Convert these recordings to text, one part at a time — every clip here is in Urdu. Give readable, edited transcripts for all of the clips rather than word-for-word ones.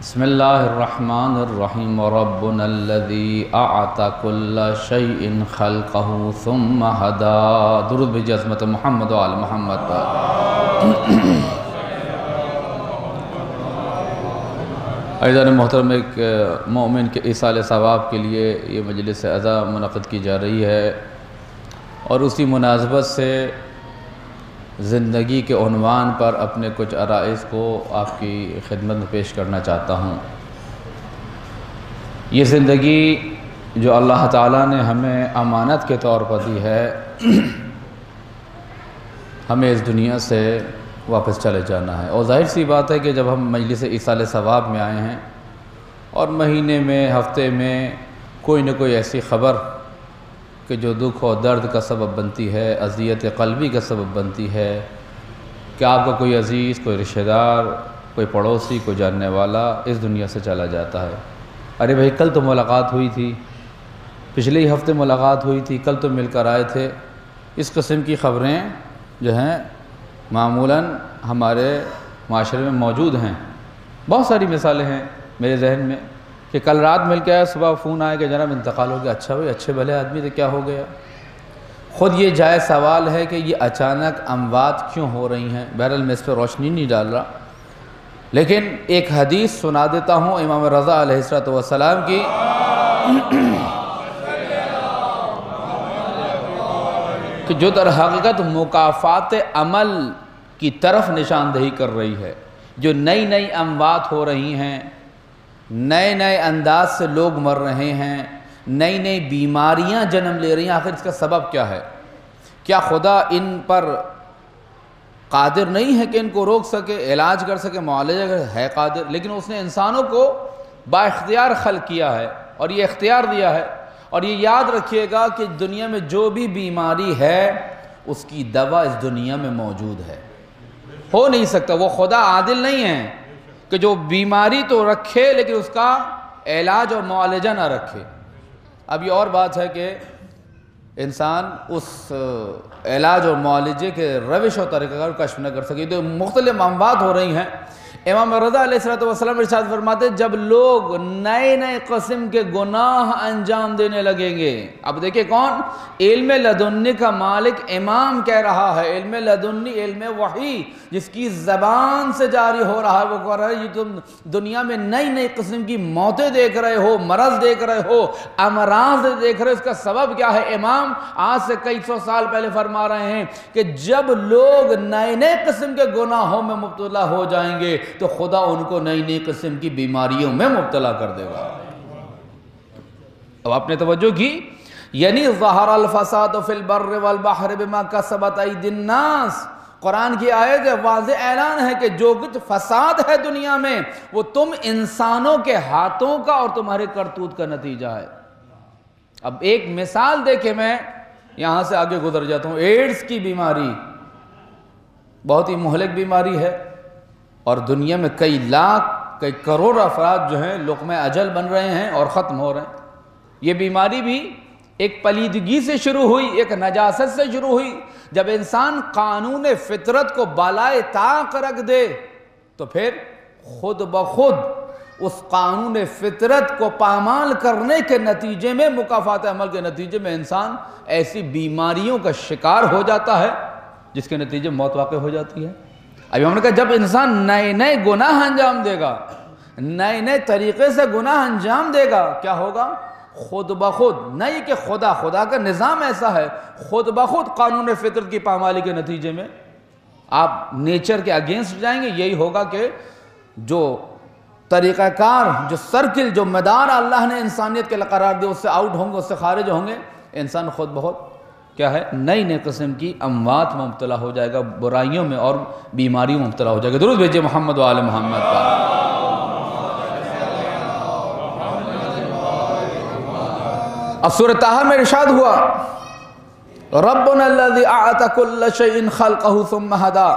بسم اللہ الرحمن الرحیم ربنا الذی اعطى كل شیء خلقہ ثم ہدی۔ درود بھیجئے عظمت محمد و آل محمد پر۔ عزیزان محترم، ایک مومن کے ایصال ثواب کے لیے یہ مجلس عزا منعقد کی جا رہی ہے، اور اسی مناسبت سے زندگی کے عنوان پر اپنے کچھ عرائض کو آپ کی خدمت میں پیش کرنا چاہتا ہوں۔ یہ زندگی جو اللہ تعالیٰ نے ہمیں امانت کے طور پر دی ہے، ہمیں اس دنیا سے واپس چلے جانا ہے، اور ظاہر سی بات ہے کہ جب ہم مجلس ایصال ثواب میں آئے ہیں اور مہینے میں، ہفتے میں کوئی نہ کوئی ایسی خبر کہ جو دکھ و درد کا سبب بنتی ہے، اذیت قلبی کا سبب بنتی ہے کہ آپ کا کوئی عزیز، کوئی رشتہ دار، کوئی پڑوسی، کوئی جاننے والا اس دنیا سے چلا جاتا ہے۔ ارے بھائی، کل تو ملاقات ہوئی تھی، پچھلے ہی ہفتے ملاقات ہوئی تھی، کل تو مل کر آئے تھے۔ اس قسم کی خبریں جو ہیں معمولاً ہمارے معاشرے میں موجود ہیں۔ بہت ساری مثالیں ہیں میرے ذہن میں کہ کل رات مل کے آیا، صبح فون آیا کہ جناب انتقال ہو گیا۔ اچھا بھائی، اچھے بھلے آدمی تھے، کیا ہو گیا؟ خود یہ جائز سوال ہے کہ یہ اچانک اموات کیوں ہو رہی ہیں۔ بہرحال میں اس پہ روشنی نہیں ڈال رہا، لیکن ایک حدیث سنا دیتا ہوں امام رضا علیہ السلام کی، کہ جو در حقیقت مکافات عمل کی طرف نشاندہی کر رہی ہے۔ جو نئی نئی اموات ہو رہی ہیں، نئے نئے انداز سے لوگ مر رہے ہیں، نئی نئی بیماریاں جنم لے رہی ہیں، آخر اس کا سبب کیا ہے؟ کیا خدا ان پر قادر نہیں ہے کہ ان کو روک سکے، علاج کر سکے، معالجہ کر سکے؟ ہے قادر، لیکن اس نے انسانوں کو با اختیار خلق کیا ہے اور یہ اختیار دیا ہے۔ اور یہ یاد رکھیے گا کہ دنیا میں جو بھی بیماری ہے اس کی دوا اس دنیا میں موجود ہے۔ ہو نہیں سکتا، وہ خدا عادل نہیں ہے کہ جو بیماری تو رکھے لیکن اس کا علاج اور معالجہ نہ رکھے۔ اب یہ اور بات ہے کہ انسان اس علاج اور معالجے کے روش اور طریقہ کار کشف نہ کر سکے۔ تو مختلف اموات ہو رہی ہیں۔ امام رضا علیہ السلام ارشاد فرماتے ہیں، جب لوگ نئے نئے قسم کے گناہ انجام دینے لگیں گے۔ اب دیکھیں کون؟ علم لدنی کا مالک امام کہہ رہا ہے، علم لدنی، علم وحی جس کی زبان سے جاری ہو رہا ہے، وہ کہہ رہا ہے یہ تم دنیا میں نئی نئی قسم کی موتیں دیکھ رہے ہو، مرض دیکھ رہے ہو، امراض دیکھ رہے ہو، اس کا سبب کیا ہے؟ امام آج سے کئی سو سال پہلے فرما رہے ہیں کہ جب لوگ نئے نئے قسم کے گناہوں میں مبتلا ہو جائیں گے تو خدا ان کو نئی نئی قسم کی بیماریوں میں مبتلا کر دے گا۔ اب آپ نے توجہ کی، یعنی ظہر الفساد فی البر والبحر بما کسبت ایدی الناس، قرآن کی آیت ہے، واضح اعلان ہے کہ جو کچھ فساد ہے دنیا میں وہ تم انسانوں کے ہاتھوں کا اور تمہارے کرتوت کا نتیجہ ہے۔ اب ایک مثال دے کے میں یہاں سے آگے گزر جاتا ہوں۔ ایڈز کی بیماری بہت ہی مہلک بیماری ہے، اور دنیا میں کئی لاکھ، کئی کروڑ افراد جو ہیں لقمہ اجل بن رہے ہیں اور ختم ہو رہے ہیں۔ یہ بیماری بھی ایک پلیدگی سے شروع ہوئی، ایک نجاست سے شروع ہوئی۔ جب انسان قانون فطرت کو بالائے طاق رکھ دے تو پھر خود بخود اس قانون فطرت کو پامال کرنے کے نتیجے میں، مکافات عمل کے نتیجے میں انسان ایسی بیماریوں کا شکار ہو جاتا ہے جس کے نتیجے میں موت واقع ہو جاتی ہے۔ ابھی ہم نے کہا جب انسان نئے نئے گناہ انجام دے گا، نئے نئے طریقے سے گناہ انجام دے گا، کیا ہوگا؟ خود بخود، نہیں کہ خدا کا نظام ایسا ہے، خود بخود قانون فطرت کی پامالی کے نتیجے میں آپ نیچر کے اگینسٹ جائیں گے۔ یہی ہوگا کہ جو طریقہ کار، جو سرکل، جو مدار اللہ نے انسانیت کے لیے قرار دیا، اس سے آؤٹ ہوں گے، اس سے خارج ہوں گے، انسان خود بخود کیا ہے؟ نئی نئی قسم کی اموات میں مبتلا ہو جائے گا، برائیوں میں اور بیماریوں میں مبتلا ہو جائے گا۔ درود بھیجئے محمد و آل محمد پر۔ اب سورۃ طٰہٰ میں ارشاد ہوا، ربنا الذی اعطى كل شیء خلقہ ثم ہدی۔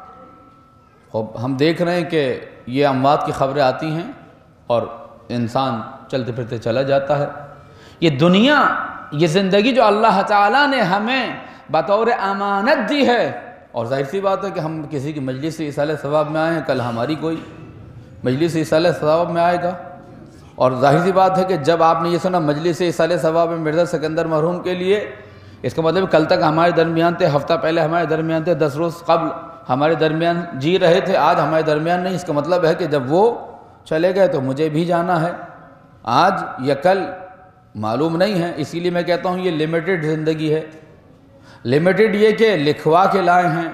ہم دیکھ رہے ہیں کہ یہ اموات کی خبریں آتی ہیں اور انسان چلتے پھرتے چلا جاتا ہے۔ یہ دنیا، یہ زندگی جو اللہ تعالیٰ نے ہمیں بطور امانت دی ہے، اور ظاہر سی بات ہے کہ ہم کسی کی مجلس سے ایصال ثواب میں آئے ہیں، کل ہماری کوئی مجلس ایصال ثواب میں آئے گا. اور ظاہر سی بات ہے کہ جب آپ نے یہ سنا مجلس ایصال ثواب میں مرزا سکندر مرحوم کے لیے، اس کا مطلب کل تک ہمارے درمیان تھے، ہفتہ پہلے ہمارے درمیان تھے، 10 روز قبل ہمارے درمیان جی رہے تھے، آج ہمارے درمیان نہیں. اس کا مطلب ہے کہ جب وہ چلے گئے تو مجھے بھی جانا ہے، آج یا کل معلوم نہیں ہے. اسی لیے میں کہتا ہوں یہ لمیٹڈ زندگی ہے. لمیٹڈ یہ کہ لکھوا کے لائے ہیں،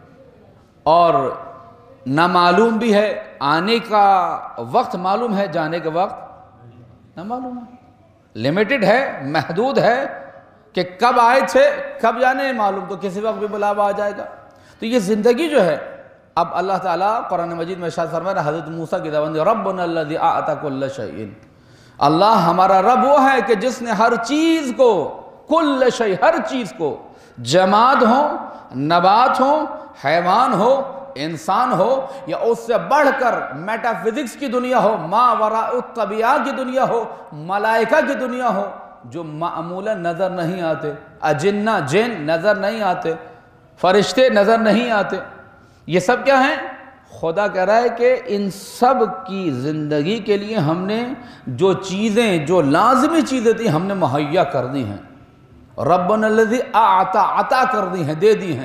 اور نامعلوم بھی ہے. آنے کا وقت معلوم ہے، جانے کا وقت نہ معلوم ہے. لمیٹڈ ہے، محدود ہے کہ کب آئے تھے کب جانے نہیں معلوم، تو کسی وقت بھی بلاوا آ جائے گا. تو یہ زندگی جو ہے، اب اللہ تعالیٰ قرآن مجید میں ارشاد فرما رہا ہے حضرت موسیٰ کی دعوت، ربنا الذی اعطی کل شیء، اللہ ہمارا رب وہ ہے کہ جس نے ہر چیز کو، کل شیء ہر چیز کو، جماد ہو، نبات ہو، حیوان ہو، انسان ہو، یا اس سے بڑھ کر میٹا فزکس کی دنیا ہو، ما وراء الطبیعہ کی دنیا ہو، ملائکہ کی دنیا ہو، جو معمولا نظر نہیں آتے، اجنہ جن نظر نہیں آتے، فرشتے نظر نہیں آتے، یہ سب کیا ہیں؟ خدا کہہ رہا ہے کہ ان سب کی زندگی کے لیے ہم نے جو چیزیں، جو لازمی چیزیں تھیں، ہم نے مہیا کر دی ہیں. ربنا الذی اعطی، عطا کر دی ہیں، دے دی ہیں.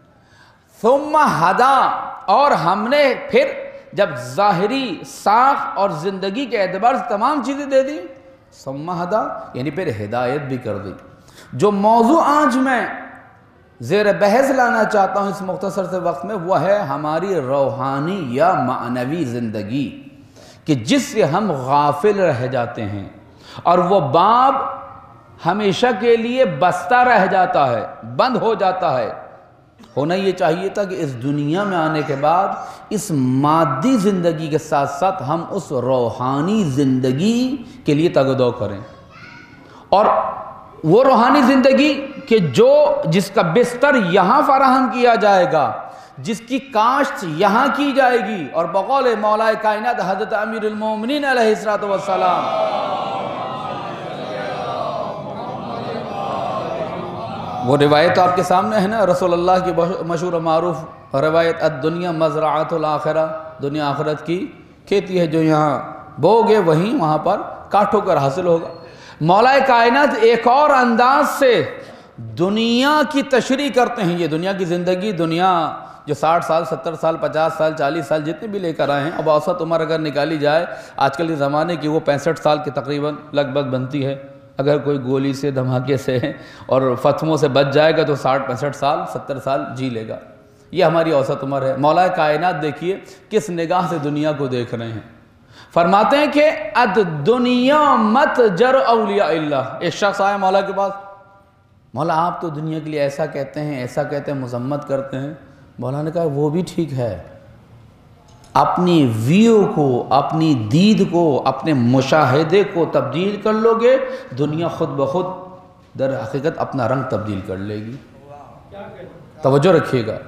ثم ہدا، اور ہم نے پھر جب ظاہری ساخت اور زندگی کے اعتبار سے تمام چیزیں دے دی، ثم ہدا یعنی پھر ہدایت بھی کر دی. جو موضوع آج میں زیر بحث لانا چاہتا ہوں اس مختصر سے وقت میں، وہ ہے ہماری روحانی یا معنوی زندگی، کہ جس سے ہم غافل رہ جاتے ہیں، اور وہ باب ہمیشہ کے لیے بستہ رہ جاتا ہے، بند ہو جاتا ہے. ہونا یہ چاہیے تھا کہ اس دنیا میں آنے کے بعد اس مادی زندگی کے ساتھ ساتھ ہم اس روحانی زندگی کے لیے تگ و دو کریں. اور وہ روحانی زندگی کہ جس کا بستر یہاں فراہم کیا جائے گا، جس کی کاشت یہاں کی جائے گی. اور بقول مولا کائنات حضرت امیر المومنین علیہ السلام، وہ روایت آپ کے سامنے ہے نا، رسول اللہ کی مشہور و معروف روایت، الدنیا مزرعۃ الآخرہ، دنیا آخرت کی کھیتی ہے، جو یہاں بوگے وہیں وہاں پر کاٹو کر حاصل ہوگا. مولا کائنات ایک اور انداز سے دنیا کی تشریح کرتے ہیں. یہ دنیا کی زندگی، دنیا جو 60 سال 70 سال 50 سال 40 سال جتنے بھی لے کر آئے ہیں، اب اوسط عمر اگر نکالی جائے آج کل کے زمانے کی، وہ 65 سال کے تقریباً لگ بھگ بنتی ہے. اگر کوئی گولی سے، دھماکے سے اور فتووں سے بچ جائے گا تو 60-65 سال 70 سال جی لے گا. یہ ہماری اوسط عمر ہے. مولا کائنات دیکھیے کس نگاہ سے دنیا کو دیکھ رہے ہیں. فرماتے ہیں کہ الدنیا متجر اولیاء اللہ. ایک شخص آیا مولا کے پاس، مولا آپ تو دنیا کے لیے ایسا کہتے ہیں، ایسا کہتے ہیں، مذمت کرتے ہیں. مولا نے کہا وہ بھی ٹھیک ہے، اپنی ویو کو، اپنی دید کو، اپنے مشاہدے کو تبدیل کر لو گے، دنیا خود بخود در حقیقت اپنا رنگ تبدیل کر لے گی. توجہ رکھیے گا،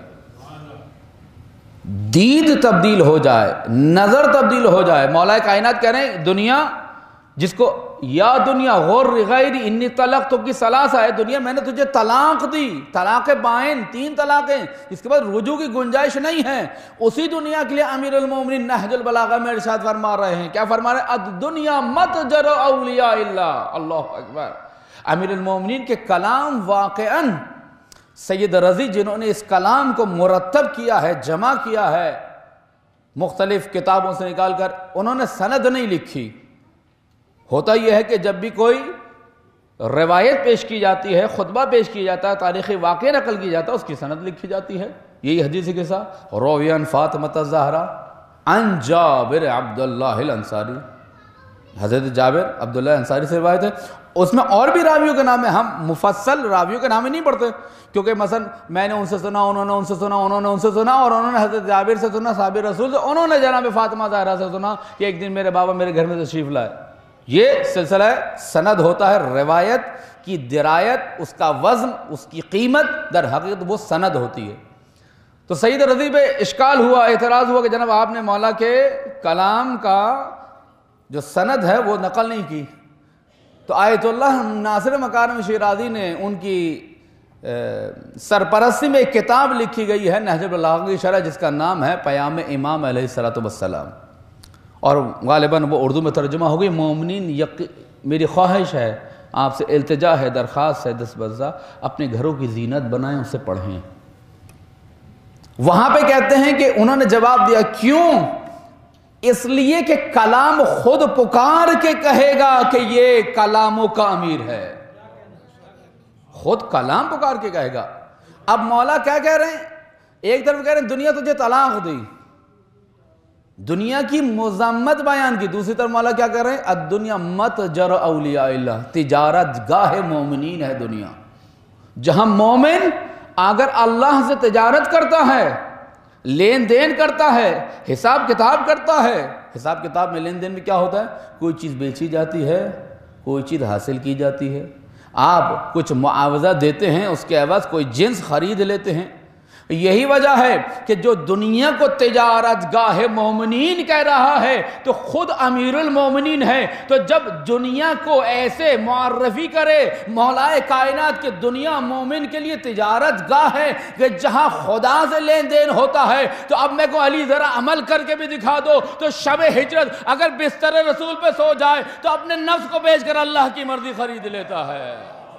دید تبدیل ہو جائے، نظر تبدیل ہو جائے. مولا کائنات کہہ رہے ہیں دنیا جس کو، یا دنیا غور غیری انی طلقت کی ثلاثہ ہے، دنیا میں نے تجھے طلاق دی، طلاق بائن، 3 طلاقیں، اس کے بعد رجوع کی گنجائش نہیں ہے. اسی دنیا کے لیے امیر المومنین نہج البلاغہ میں ارشاد فرما رہے ہیں. کیا فرما رہے ہیں؟ الدنیا متجر اولیاء اللہ. اللہ اکبر. امیر المومنین کے کلام واقعاً سید رضی جنہوں نے اس کلام کو مرتب کیا ہے، جمع کیا ہے مختلف کتابوں سے نکال کر، انہوں نے سند نہیں لکھی. ہوتا یہ ہے کہ جب بھی کوئی روایت پیش کی جاتی ہے، خطبہ پیش کیا جاتا ہے، تاریخی واقعہ نقل کی جاتا ہے، اس کی سند لکھی جاتی ہے. یہی حدیث کے ساتھ رویان فاطمۃ الزہرا عن جابر عبداللہ الانصاری، حضرت جابر عبداللہ انصاری سے روایت ہے. اس میں اور بھی راویوں کے نام ہے، ہم مفصل راویوں کے نام ہی نہیں پڑھتے، کیونکہ مثلا میں نے ان سے سنا، انہوں نے ان سے سنا، انہوں نے ان سے سنا، اور انہوں نے حضرت جابر سے سنا، صحابی رسول سے، انہوں نے جناب فاطمہ زہرا سے سنا کہ ایک دن میرے بابا میرے گھر میں تشریف لائے. یہ سلسلہ سند ہوتا ہے. روایت کی درایت، اس کا وزن، اس کی قیمت در حقیقت وہ سند ہوتی ہے. تو سید رضی پہ اشکال ہوا، اعتراض ہوا کہ جناب آپ نے مولا کے کلام کا جو سند ہے وہ نقل نہیں کی. تو آیت اللہ ناصر مکارم شیرازی نے ان کی سرپرستی میں ایک کتاب لکھی گئی ہے نہج البلاغہ کی شرح، جس کا نام ہے پیام امام علیہ السلام. اور غالباً وہ اردو میں ترجمہ ہوگی مومنین میری خواہش ہے، آپ سے التجا ہے، درخواست ہے، دست بزا اپنے گھروں کی زینت بنائیں، اسے پڑھیں۔ وہاں پہ کہتے ہیں کہ انہوں نے جواب دیا کیوں؟ اس لیے کہ کلام خود پکار کے کہے گا کہ یہ کلاموں کا امیر ہے، خود کلام پکار کے کہے گا۔ اب مولا کیا کہہ رہے ہیں؟ ایک طرف کہہ رہے ہیں دنیا تجھے طلاق دی، دنیا کی مذمت بیان کی، دوسری طرف مولا کیا کہہ رہے ہیں؟ الدنیا متجر اولیاء اللہ، تجارت گاہ مومنین ہے دنیا، جہاں مومن اگر اللہ سے تجارت کرتا ہے، لین دین کرتا ہے، حساب کتاب کرتا ہے۔ حساب کتاب میں لین دین میں کیا ہوتا ہے؟ کوئی چیز بیچی جاتی ہے، کوئی چیز حاصل کی جاتی ہے، آپ کچھ معاوضہ دیتے ہیں، اس کے عوض کوئی جنس خرید لیتے ہیں۔ یہی وجہ ہے کہ جو دنیا کو تجارت گاہ مومنین کہہ رہا ہے تو خود امیر المومنین ہے، تو جب دنیا کو ایسے معرفی کرے مولائے کائنات کہ دنیا مومن کے لیے تجارت گاہ ہے کہ جہاں خدا سے لین دین ہوتا ہے، تو اب میں کو علی ذرا عمل کر کے بھی دکھا دو تو شب ہجرت اگر بستر رسول پہ سو جائے تو اپنے نفس کو بیچ کر اللہ کی مرضی خرید لیتا ہے۔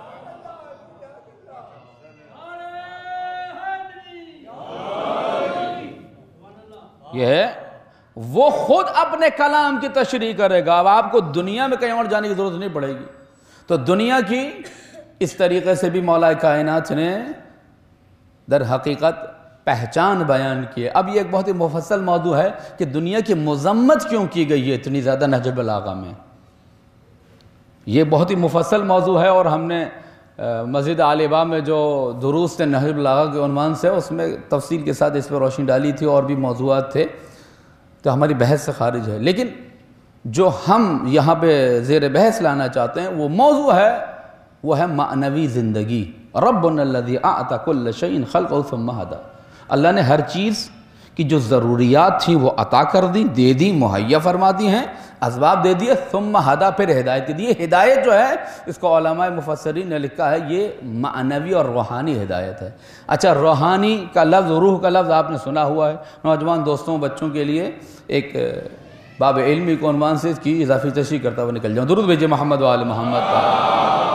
یہ ہے وہ خود اپنے کلام کی تشریح کرے گا، اب آپ کو دنیا میں کہیں اور جانے کی ضرورت نہیں پڑے گی۔ تو دنیا کی اس طریقے سے بھی مولا کائنات نے در حقیقت پہچان بیان کی ہے۔ اب یہ ایک بہت ہی مفصل موضوع ہے کہ دنیا کی مذمت کیوں کی گئی ہے اتنی زیادہ نہج البلاغہ میں، یہ بہت ہی مفصل موضوع ہے، اور ہم نے مسجد آل ابا میں جو دروس تھے نہج البلاغہ کے عنوان سے، اس میں تفصیل کے ساتھ اس پہ روشنی ڈالی تھی، اور بھی موضوعات تھے، تو ہماری بحث سے خارج ہے۔ لیکن جو ہم یہاں پہ زیر بحث لانا چاہتے ہیں وہ موضوع ہے، وہ ہے معنوی زندگی۔ ربنا الذی اعطى كل شيء خلقه ثم هدى، اللہ نے ہر چیز کی جو ضروریات تھیں وہ عطا کر دی، دے دی، مہیا فرما دی ہیں، اسباب دے دیے، ثم ہدا، پھر ہدایت دی۔ ہدایت جو ہے اس کو علماء مفسرین نے لکھا ہے یہ معنوی اور روحانی ہدایت ہے۔ اچھا، روحانی کا لفظ، روح کا لفظ آپ نے سنا ہوا ہے، نوجوان دوستوں بچوں کے لیے ایک باب علمی کو عنوان سے اس کی اضافی تشریح کرتا ہوا نکل جاؤں۔ درود بھیجئے محمد و آل محمد کا۔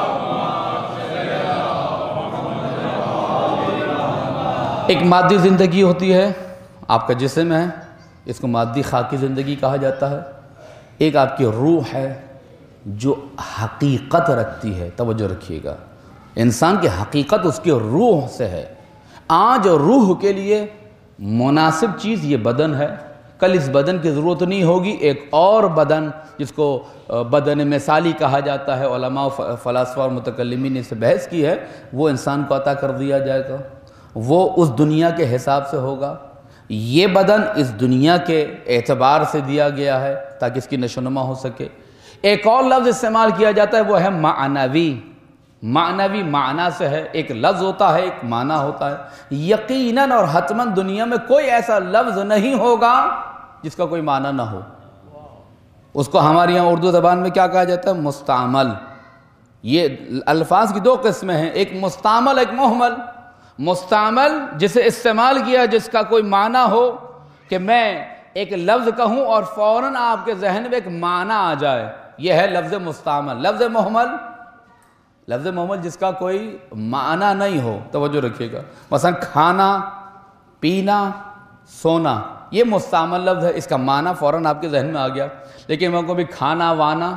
ایک مادی زندگی ہوتی ہے، آپ کا جسم ہے، اس کو مادی خاکی زندگی کہا جاتا ہے۔ ایک آپ کی روح ہے جو حقیقت رکھتی ہے، توجہ رکھیے گا، انسان کی حقیقت اس کی روح سے ہے۔ آج روح کے لیے مناسب چیز یہ بدن ہے، کل اس بدن کی ضرورت نہیں ہوگی، ایک اور بدن جس کو بدن مثالی کہا جاتا ہے، علماء فلاسفہ اور متکلمین نے اس سے بحث کی ہے، وہ انسان کو عطا کر دیا جائے گا، وہ اس دنیا کے حساب سے ہوگا۔ یہ بدن اس دنیا کے اعتبار سے دیا گیا ہے تاکہ اس کی نشو و نما ہو سکے۔ ایک اور لفظ استعمال کیا جاتا ہے وہ ہے معنوی۔ معنوی معنی سے ہے، ایک لفظ ہوتا ہے، ایک معنی ہوتا ہے۔ یقیناً اور حتماً دنیا میں کوئی ایسا لفظ نہیں ہوگا جس کا کوئی معنی نہ ہو۔ اس کو ہمارے یہاں اردو زبان میں کیا کہا جاتا ہے؟ مستعمل۔ یہ الفاظ کی دو قسمیں ہیں، ایک مستعمل، ایک محمل۔ مستعمل جسے استعمال کیا جس کا کوئی معنی ہو، کہ میں ایک لفظ کہوں اور فوراً آپ کے ذہن میں ایک معنی آ جائے، یہ ہے لفظ مستعمل۔ لفظ محمل، لفظ محمل جس کا کوئی معنی نہیں ہو، توجہ رکھیے گا، مثلا کھانا، پینا، سونا، یہ مستعمل لفظ ہے، اس کا معنی فوراً آپ کے ذہن میں آ گیا۔ لیکن وہ کبھی کھانا وانا،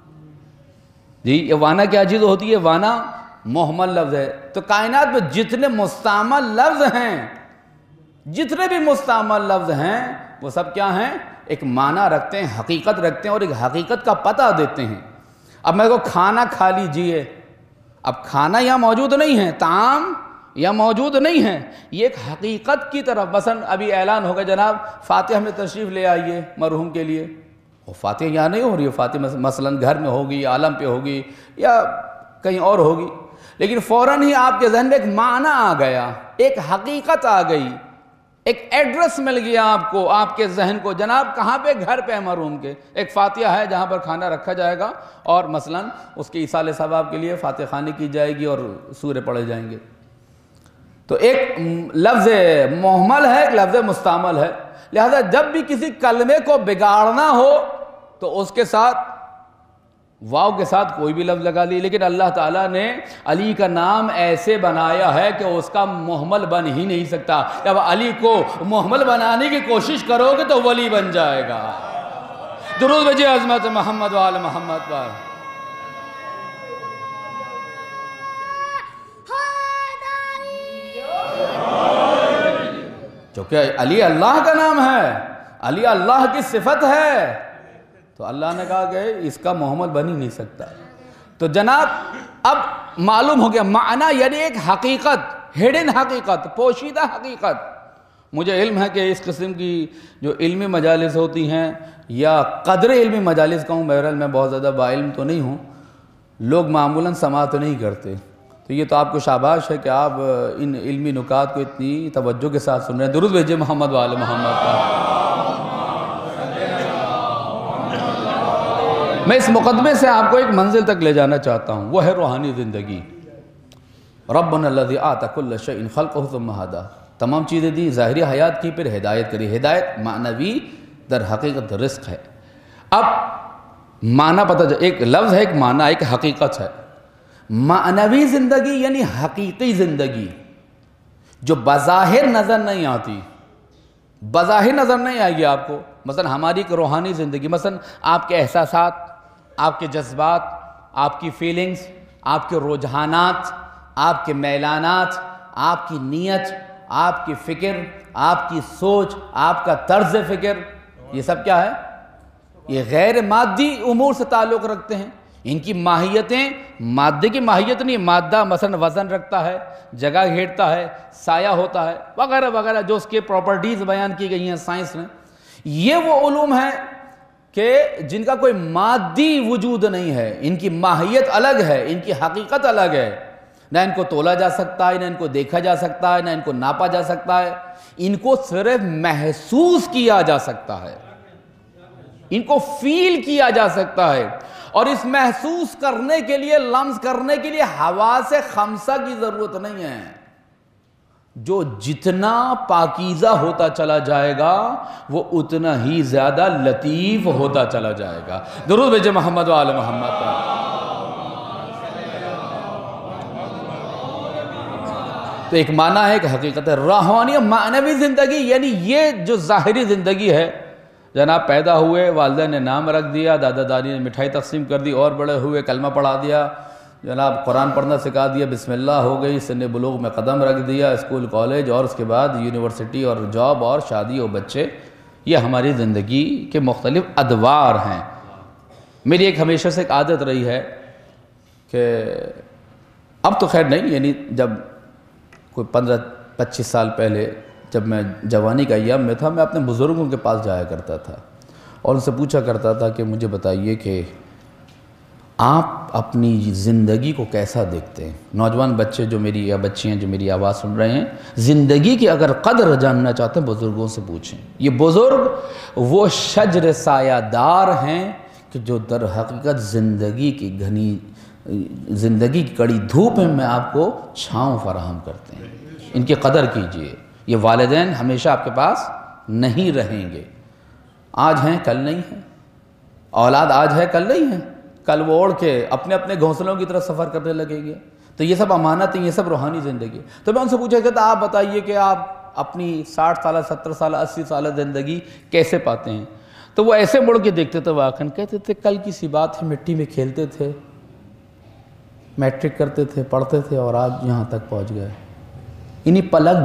جی یہ وانا کیا چیز ہوتی ہے؟ وانا محمل لفظ ہے۔ تو کائنات میں جتنے مستعمل لفظ ہیں، جتنے بھی مستعمل لفظ ہیں، وہ سب کیا ہیں؟ ایک معنی رکھتے ہیں، حقیقت رکھتے ہیں، اور ایک حقیقت کا پتہ دیتے ہیں۔ اب میں کو کھانا کھا لیجئے، اب کھانا یہاں موجود نہیں ہے، طعام یہاں موجود نہیں ہے، یہ ایک حقیقت کی طرف، مثلا ابھی اعلان ہوگا جناب فاتحہ میں تشریف لے آئیے مرحوم کے لیے، وہ فاتحہ یہاں نہیں ہو رہی ہے، فاتحہ مثلا گھر میں ہوگی، عالم پہ ہوگی، یا کہیں اور ہوگی، لیکن فوراً ہی آپ کے ذہن میں ایک معنی آ گیا، ایک حقیقت آ گئی، ایک ایڈریس مل گیا آپ کو، آپ کے ذہن کو، جناب کہاں پہ؟ گھر پہ مرحوم کے ایک فاتحہ ہے جہاں پر کھانا رکھا جائے گا، اور مثلا اس کے ایصال ثواب کے لیے فاتحہ خوانی کی جائے گی اور سورے پڑھے جائیں گے۔ تو ایک لفظ محمل ہے، ایک لفظ مستعمل ہے۔ لہذا جب بھی کسی کلمے کو بگاڑنا ہو تو اس کے ساتھ واو کے ساتھ کوئی بھی لفظ لگا لی، لیکن اللہ تعالیٰ نے علی کا نام ایسے بنایا ہے کہ اس کا محمل بن ہی نہیں سکتا۔ جب علی کو محمل بنانے کی کوشش کرو گے تو ولی بن جائے گا۔ درود بھیجئے عظمت محمد وآل محمد پر۔ چونکہ علی اللہ کا نام ہے، علی اللہ کی صفت ہے، تو اللہ نے کہا کہ اس کا محمل بن ہی نہیں سکتا۔ تو جناب اب معلوم ہو گیا معنی، یعنی ایک حقیقت، ہڈن حقیقت، پوشیدہ حقیقت۔ مجھے علم ہے کہ اس قسم کی جو علمی مجالس ہوتی ہیں یا قدر علمی مجالس کہوں، بہرحال میں بہت زیادہ باعلم تو نہیں ہوں، لوگ معمولاً سماعت نہیں کرتے، تو یہ تو آپ کو شاباش ہے کہ آپ ان علمی نکات کو اتنی توجہ کے ساتھ سن رہے ہیں۔ درود بھیجئے محمد وآل محمد پر۔ میں اس مقدمے سے آپ کو ایک منزل تک لے جانا چاہتا ہوں، وہ ہے روحانی زندگی۔ ربنا الذی اعطی کل شیء خلقہ ثم ہدیٰ، تمام چیزیں دی، ظاہری حیات کی، پھر ہدایت کری۔ ہدایت معنوی در حقیقت رزق ہے۔ اب معنی پتہ جائے، ایک لفظ ہے، ایک معنی، ایک حقیقت ہے۔ معنوی زندگی یعنی حقیقی زندگی جو بظاہر نظر نہیں آتی، بظاہر نظر نہیں آئے گی آپ کو۔ مثلا ہماری ایک روحانی زندگی، مثلا آپ کے احساسات، آپ کے جذبات، آپ کی فیلنگز، آپ کے رجحانات، آپ کے میلانات، آپ کی نیت، آپ کی فکر، آپ کی سوچ، آپ کا طرز فکر، یہ سب کیا ہے؟ یہ غیر مادی امور سے تعلق رکھتے ہیں۔ ان کی ماہیتیں مادے کی ماہیت نہیں، مادہ مثلا وزن رکھتا ہے، جگہ گھیرتا ہے، سایہ ہوتا ہے، وغیرہ وغیرہ جو اس کے پراپرٹیز بیان کی گئی ہیں سائنس میں۔ یہ وہ علوم ہیں کہ جن کا کوئی مادی وجود نہیں ہے، ان کی ماہیت الگ ہے، ان کی حقیقت الگ ہے، نہ ان کو تولا جا سکتا ہے، نہ ان کو دیکھا جا سکتا ہے، نہ ان کو ناپا جا سکتا ہے، ان کو صرف محسوس کیا جا سکتا ہے، ان کو فیل کیا جا سکتا ہے، اور اس محسوس کرنے کے لیے، لمس کرنے کے لیے حواس خمسہ کی ضرورت نہیں ہے۔ جو جتنا پاکیزہ ہوتا چلا جائے گا وہ اتنا ہی زیادہ لطیف ہوتا چلا جائے گا۔ درود بھیجئے محمد وآل محمد پر۔ تو ایک معنی ہے، ایک حقیقت ہے۔ روحانی معنوی زندگی یعنی یہ جو ظاہری زندگی ہے، جناب پیدا ہوئے، والدین نے نام رکھ دیا، دادا دادی نے مٹھائی تقسیم کر دی، اور بڑے ہوئے کلمہ پڑھا دیا، جناب قرآن پڑھنا سکھا دیا، بسم اللہ ہو گئی، سن بلوغ میں قدم رکھ دیا، اسکول کالج، اور اس کے بعد یونیورسٹی اور جاب اور شادی اور بچے، یہ ہماری زندگی کے مختلف ادوار ہیں۔ میری ایک ہمیشہ سے ایک عادت رہی ہے کہ اب تو خیر نہیں، یعنی جب کوئی 15-25 سال پہلے جب میں جوانی کا ایام میں تھا، میں اپنے بزرگوں کے پاس جایا کرتا تھا اور ان سے پوچھا کرتا تھا کہ مجھے بتائیے کہ آپ اپنی زندگی کو کیسا دیکھتے ہیں؟ نوجوان بچے جو میری یا بچیاں جو میری آواز سن رہے ہیں، زندگی کی اگر قدر جاننا چاہتے ہیں بزرگوں سے پوچھیں۔ یہ بزرگ وہ شجر سایہ دار ہیں کہ جو در حقیقت زندگی کی گھنی، زندگی کی کڑی دھوپ میں آپ کو چھاؤں فراہم کرتے ہیں۔ ان کی قدر کیجئے۔ یہ والدین ہمیشہ آپ کے پاس نہیں رہیں گے، آج ہیں کل نہیں ہیں، اولاد آج ہے کل نہیں ہے، کل وہ اوڑھ کے اپنے اپنے گھونسلوں کی طرف سفر کرنے لگے گے۔ تو یہ سب امانت ہیں، یہ سب روحانی زندگی۔ تو میں ان سے پوچھا کہ آپ بتائیے کہ آپ اپنی 60 سالہ 70 سالہ 80 سالہ زندگی کیسے پاتے ہیں؟ تو وہ ایسے مڑ کے دیکھتے تھے، واقعاً کہتے تھے کل کی سی بات ہے، مٹی میں کھیلتے تھے، میٹرک کرتے تھے، پڑھتے تھے، اور آج یہاں تک پہنچ گئے۔ انہی پلک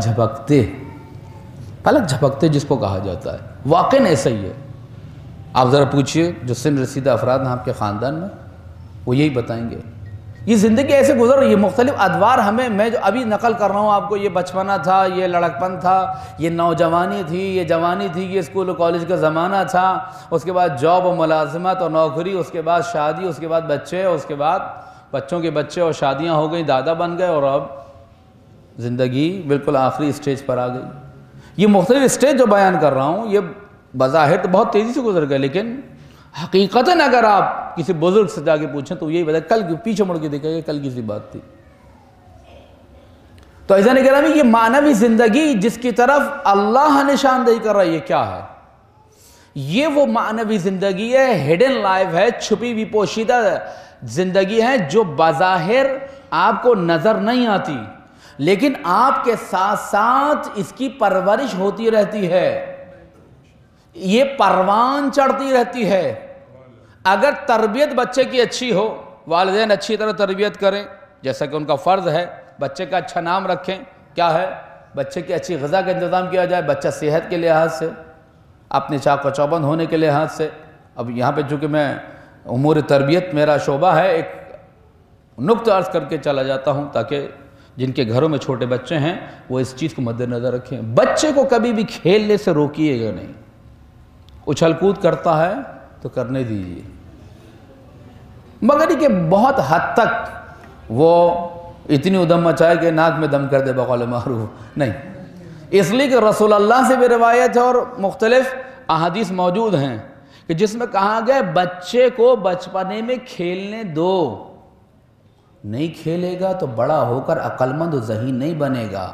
جھپکتے جس کو کہا جاتا ہے، واقعاً ایسا ہی ہے۔ آپ ذرا پوچھئے جو سن رسیدہ افراد ہیں آپ کے خاندان میں، وہ یہی بتائیں گے۔ یہ زندگی ایسے گزر رہی ہے، مختلف ادوار ہمیں، میں جو ابھی نقل کر رہا ہوں آپ کو، یہ بچپنا تھا، یہ لڑکپن تھا، یہ نوجوانی تھی، یہ جوانی تھی، یہ اسکول و کالج کا زمانہ تھا، اس کے بعد جاب و ملازمت اور نوکری، اس کے بعد شادی، اس کے بعد بچے، اس کے بعد بچوں کے بچے اور شادیاں ہو گئیں، دادا بن گئے، اور اب زندگی بالکل آخری اسٹیج پر آ گئی۔ یہ مختلف اسٹیج جو بیان کر رہا ہوں، یہ بظاہر تو بہت تیزی سے گزر گئے، لیکن حقیقتاً اگر آپ کسی بزرگ سے جا کے پوچھیں تو یہی بتا، کل پیچھے مڑ کے دیکھیں گے کل کی سی بات تھی۔ تو عزیزان گرامی یہ معنوی زندگی جس کی طرف اللہ نشاندہی کر رہا ہے، یہ کیا ہے؟ یہ وہ معنوی زندگی ہے، ہڈن لائف ہے، چھپی ہوئی پوشیدہ زندگی ہے، جو بظاہر آپ کو نظر نہیں آتی، لیکن آپ کے ساتھ ساتھ اس کی پرورش ہوتی رہتی ہے، یہ پروان چڑھتی رہتی ہے۔ اگر تربیت بچے کی اچھی ہو، والدین اچھی طرح تربیت کریں، جیسا کہ ان کا فرض ہے، بچے کا اچھا نام رکھیں، کیا ہے؟ بچے کی اچھی غذا کا انتظام کیا جائے، بچہ صحت کے لحاظ سے، اپنے چاق و چوبند ہونے کے لحاظ سے۔ اب یہاں پہ چونکہ میں امور تربیت میرا شعبہ ہے، ایک نقطہ عرض کر کے چلا جاتا ہوں تاکہ جن کے گھروں میں چھوٹے بچے ہیں وہ اس چیز کو مد نظر رکھیں۔ بچے کو کبھی بھی کھیلنے سے روکیے گا نہیں، اچھل کود کرتا ہے تو کرنے دیجیے، مگر یہ کہ بہت حد تک وہ اتنی ادم مچائے کہ ناک میں دم کر دے بقول معروف نہیں، اس لیے کہ رسول اللہ سے بھی روایت ہے اور مختلف احادیث موجود ہیں کہ جس میں کہا گیا بچے کو بچپنے میں کھیلنے دو، نہیں کھیلے گا تو بڑا ہو کر عقل مند و ذہین نہیں بنے گا۔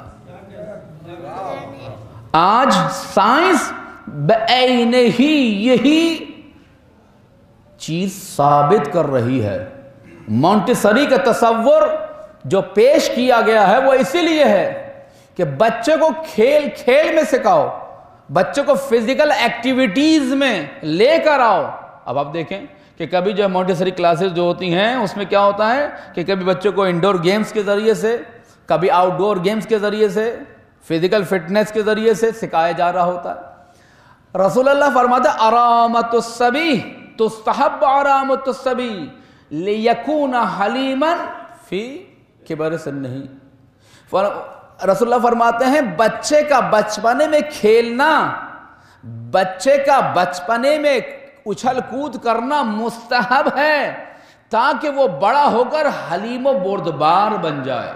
آج سائنس بعینہ ہی یہی چیز ثابت کر رہی ہے۔ مونٹیسری کا تصور جو پیش کیا گیا ہے وہ اسی لیے ہے کہ بچے کو کھیل کھیل میں سکھاؤ، بچے کو فزیکل ایکٹیویٹیز میں لے کر آؤ۔ اب آپ دیکھیں کہ کبھی جو مونٹیسری کلاسز جو ہوتی ہیں اس میں کیا ہوتا ہے کہ کبھی بچوں کو انڈور گیمز کے ذریعے سے، کبھی آؤٹ ڈور گیمز کے ذریعے سے، فزیکل فٹنس کے ذریعے سے سکھایا جا رہا ہوتا ہے۔ رسول اللہ فرماتا ہے ارامت الصبی تستحب ارامت الصبی لیکون حلیما فی کبر سنہ۔ رسول اللہ فرماتے ہیں بچے کا بچپنے میں کھیلنا، بچے کا بچپنے میں اچھل کود کرنا مستحب ہے تاکہ وہ بڑا ہو کر حلیم و بردبار بن جائے۔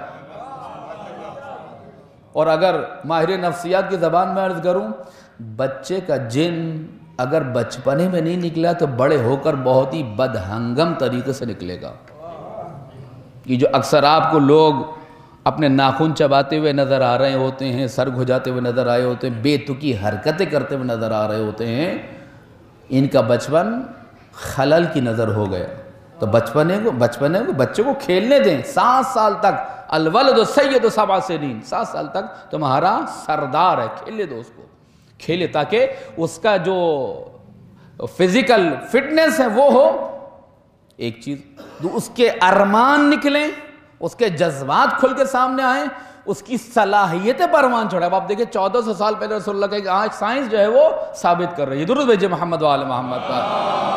اور اگر ماہر نفسیات کی زبان میں عرض کروں، بچے کا جن اگر بچپنے میں نہیں نکلا تو بڑے ہو کر بہت ہی بدہنگم طریقے سے نکلے گا۔ یہ جو اکثر آپ کو لوگ اپنے ناخن چباتے ہوئے نظر آ رہے ہوتے ہیں، سر گھجاتے ہوئے نظر آئے ہوتے ہیں، بے تکی حرکتیں کرتے ہوئے نظر آ رہے ہوتے ہیں، ان کا بچپن خلل کی نظر ہو گیا۔ تو بچے کو کھیلنے دیں 7 سال تک۔ الولد سید 7 سنین، 7 سال تک تمہارا سردار ہے، کھیلنے دو اس کو، کھیلے تاکہ اس کا جو فزیکل فٹنس ہے وہ ہو ایک چیز، اس کے ارمان نکلیں، اس کے جذبات کھل کے سامنے آئیں، اس کی صلاحیتیں پروان چڑھیں۔ اب آپ دیکھیں 1400 سال پہلے رسول اللہ کہا کہ آج سائنس جو ہے وہ ثابت کر رہی ہے۔ درود بھیجئے محمد و آل محمد پر۔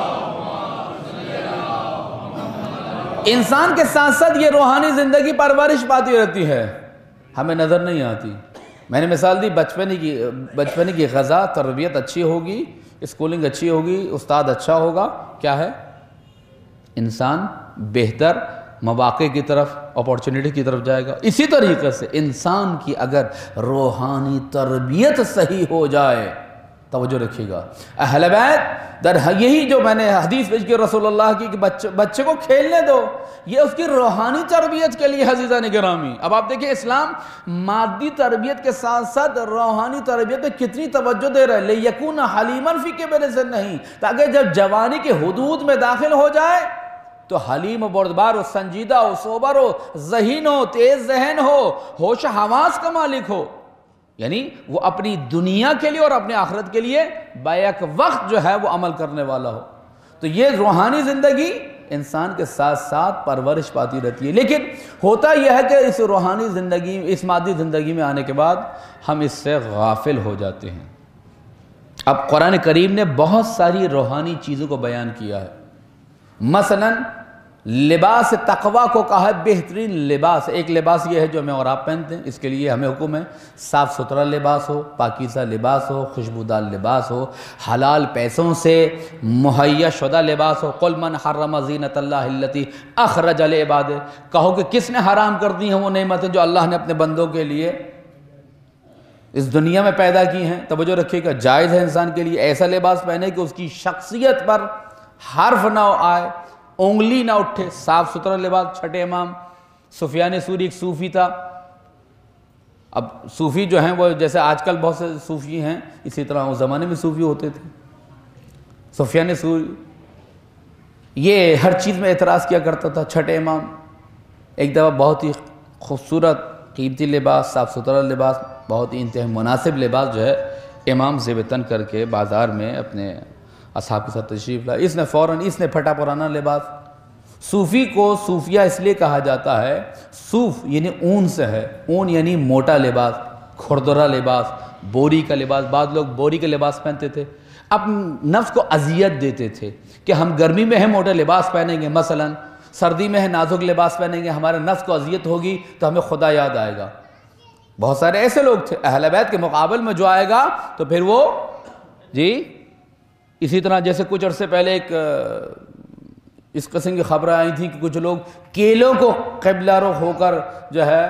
انسان کے ساتھ ساتھ یہ روحانی زندگی پرورش پاتی رہتی ہے، ہمیں نظر نہیں آتی۔ میں نے مثال دی بچپنے کی غذا تربیت اچھی ہوگی، اسکولنگ اچھی ہوگی، استاد اچھا ہوگا، کیا ہے؟ انسان بہتر مواقع کی طرف، اپورچونٹی کی طرف جائے گا۔ اسی طریقے سے انسان کی اگر روحانی تربیت صحیح ہو جائے، توجہ رکھیے گا، اہل بیت یہی جو میں نے حدیث پیش کی رسول اللہ کی کہ بچے کو کھیلنے دو، یہ اس کی روحانی تربیت کے لیے عزیزان گرامی۔ اب آپ دیکھیں اسلام مادی تربیت کے ساتھ ساتھ روحانی تربیت پہ کتنی توجہ دے رہا ہے۔ لیکون حلیما فی کبر سنہ، تاکہ جب جوانی کے حدود میں داخل ہو جائے تو حلیم و بردبار ہو، سنجیدہ ہو، صبر ہو، ذہین ہو، تیز ذہن ہو، ہوش حواس کا مالک ہو، یعنی وہ اپنی دنیا کے لیے اور اپنے آخرت کے لیے بیک وقت جو ہے وہ عمل کرنے والا ہو۔ تو یہ روحانی زندگی انسان کے ساتھ ساتھ پرورش پاتی رہتی ہے، لیکن ہوتا یہ ہے کہ اس روحانی زندگی، اس مادی زندگی میں آنے کے بعد ہم اس سے غافل ہو جاتے ہیں۔ اب قرآن کریم نے بہت ساری روحانی چیزوں کو بیان کیا ہے، مثلا لباس تقوی کو کہا ہے بہترین لباس۔ ایک لباس یہ ہے جو ہمیں اور آپ پہنتے ہیں، اس کے لیے ہمیں حکم ہے صاف ستھرا لباس ہو، پاکیزہ لباس ہو، خوشبودار لباس ہو، حلال پیسوں سے مہیا شدہ لباس ہو۔ قل من حرم زینت اللہ التی اخرج لعبادہ، کہو کہ کس نے حرام کر دی ہیں وہ نعمتیں جو اللہ نے اپنے بندوں کے لیے اس دنیا میں پیدا کی ہیں۔ توجہ رکھیے گا، جائز ہے انسان کے لیے ایسا لباس پہنے کہ اس کی شخصیت پر حرف نہ آئے، انگلی نہ اٹھے، صاف ستھرا لباس۔ چھٹے امام سفیان ثوری ایک صوفی تھا، اب صوفی جو ہیں وہ جیسے آج کل بہت سے صوفی ہیں، اسی طرح اس زمانے میں صوفی ہوتے تھے. سفیان ثوری یہ ہر چیز میں اعتراض کیا کرتا تھا. چھٹے امام ایک دفعہ بہت ہی خوبصورت قیمتی لباس، صاف ستھرا لباس، بہت ہی انتہائی مناسب لباس جو ہے امام زیب تن کر کے بازار میں اپنے اصحاب کے ساتھ تشریف لائے. اس نے فوراً پھٹا پرانا لباس. صوفی کو صوفیہ اس لیے کہا جاتا ہے، صوف یعنی اون سے ہے، اون یعنی موٹا لباس، کھردرا لباس، بوری کا لباس. بعض لوگ بوری کا لباس پہنتے تھے، اب نفس کو اذیت دیتے تھے کہ ہم گرمی میں ہیں موٹا لباس پہنیں گے، مثلا سردی میں ہے نازک لباس پہنیں گے، ہمارے نفس کو اذیت ہوگی تو ہمیں خدا یاد آئے گا. بہت سارے ایسے لوگ تھے. اہل بیت کے مقابل میں جو آئے گا تو پھر وہ اسی طرح جیسے کچھ عرصے پہلے ایک اس قسم کی خبریں آئی تھیں کہ کچھ لوگ کیلوں کو قبلہ رخ ہو کر جو ہے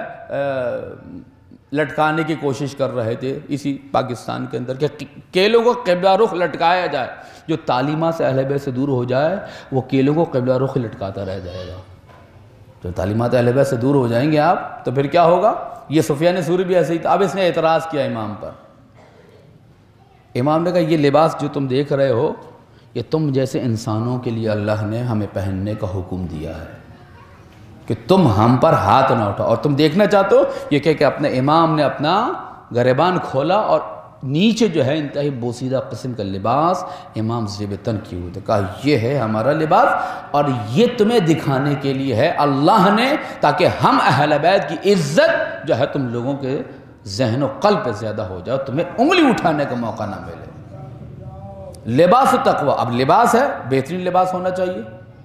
لٹکانے کی کوشش کر رہے تھے اسی پاکستان کے اندر، کہ کیلوں کو قبلہ رخ لٹکایا جائے. جو تعلیمات سے اہل بیت سے دور ہو جائے وہ کیلوں کو قبلہ رخ لٹکاتا رہ جائے گا. جو تعلیمات اہل بیت سے دور ہو جائیں گے آپ تو پھر کیا ہوگا؟ یہ سفیان ثوری بھی ایسے ہی تھا. اب اس نے اعتراض کیا امام پر. امام نے کہا یہ لباس جو تم دیکھ رہے ہو یہ تم جیسے انسانوں کے لیے اللہ نے ہمیں پہننے کا حکم دیا ہے کہ تم ہم پر ہاتھ نہ اٹھاؤ. اور تم دیکھنا چاہتے ہو یہ کہ اپنے امام نے اپنا گریبان کھولا اور نیچے جو ہے انتہائی بوسیدہ قسم کا لباس امام زیب تن کیے ہوئے تھے. کہا یہ ہے ہمارا لباس اور یہ تمہیں دکھانے کے لیے ہے اللہ نے، تاکہ ہم اہل بیت کی عزت جو ہے تم لوگوں کے ذہن و قلب پہ زیادہ ہو جائے، تمہیں انگلی اٹھانے کا موقع نہ ملے. لباس تقوی. اب لباس ہے، بہترین لباس ہونا چاہیے،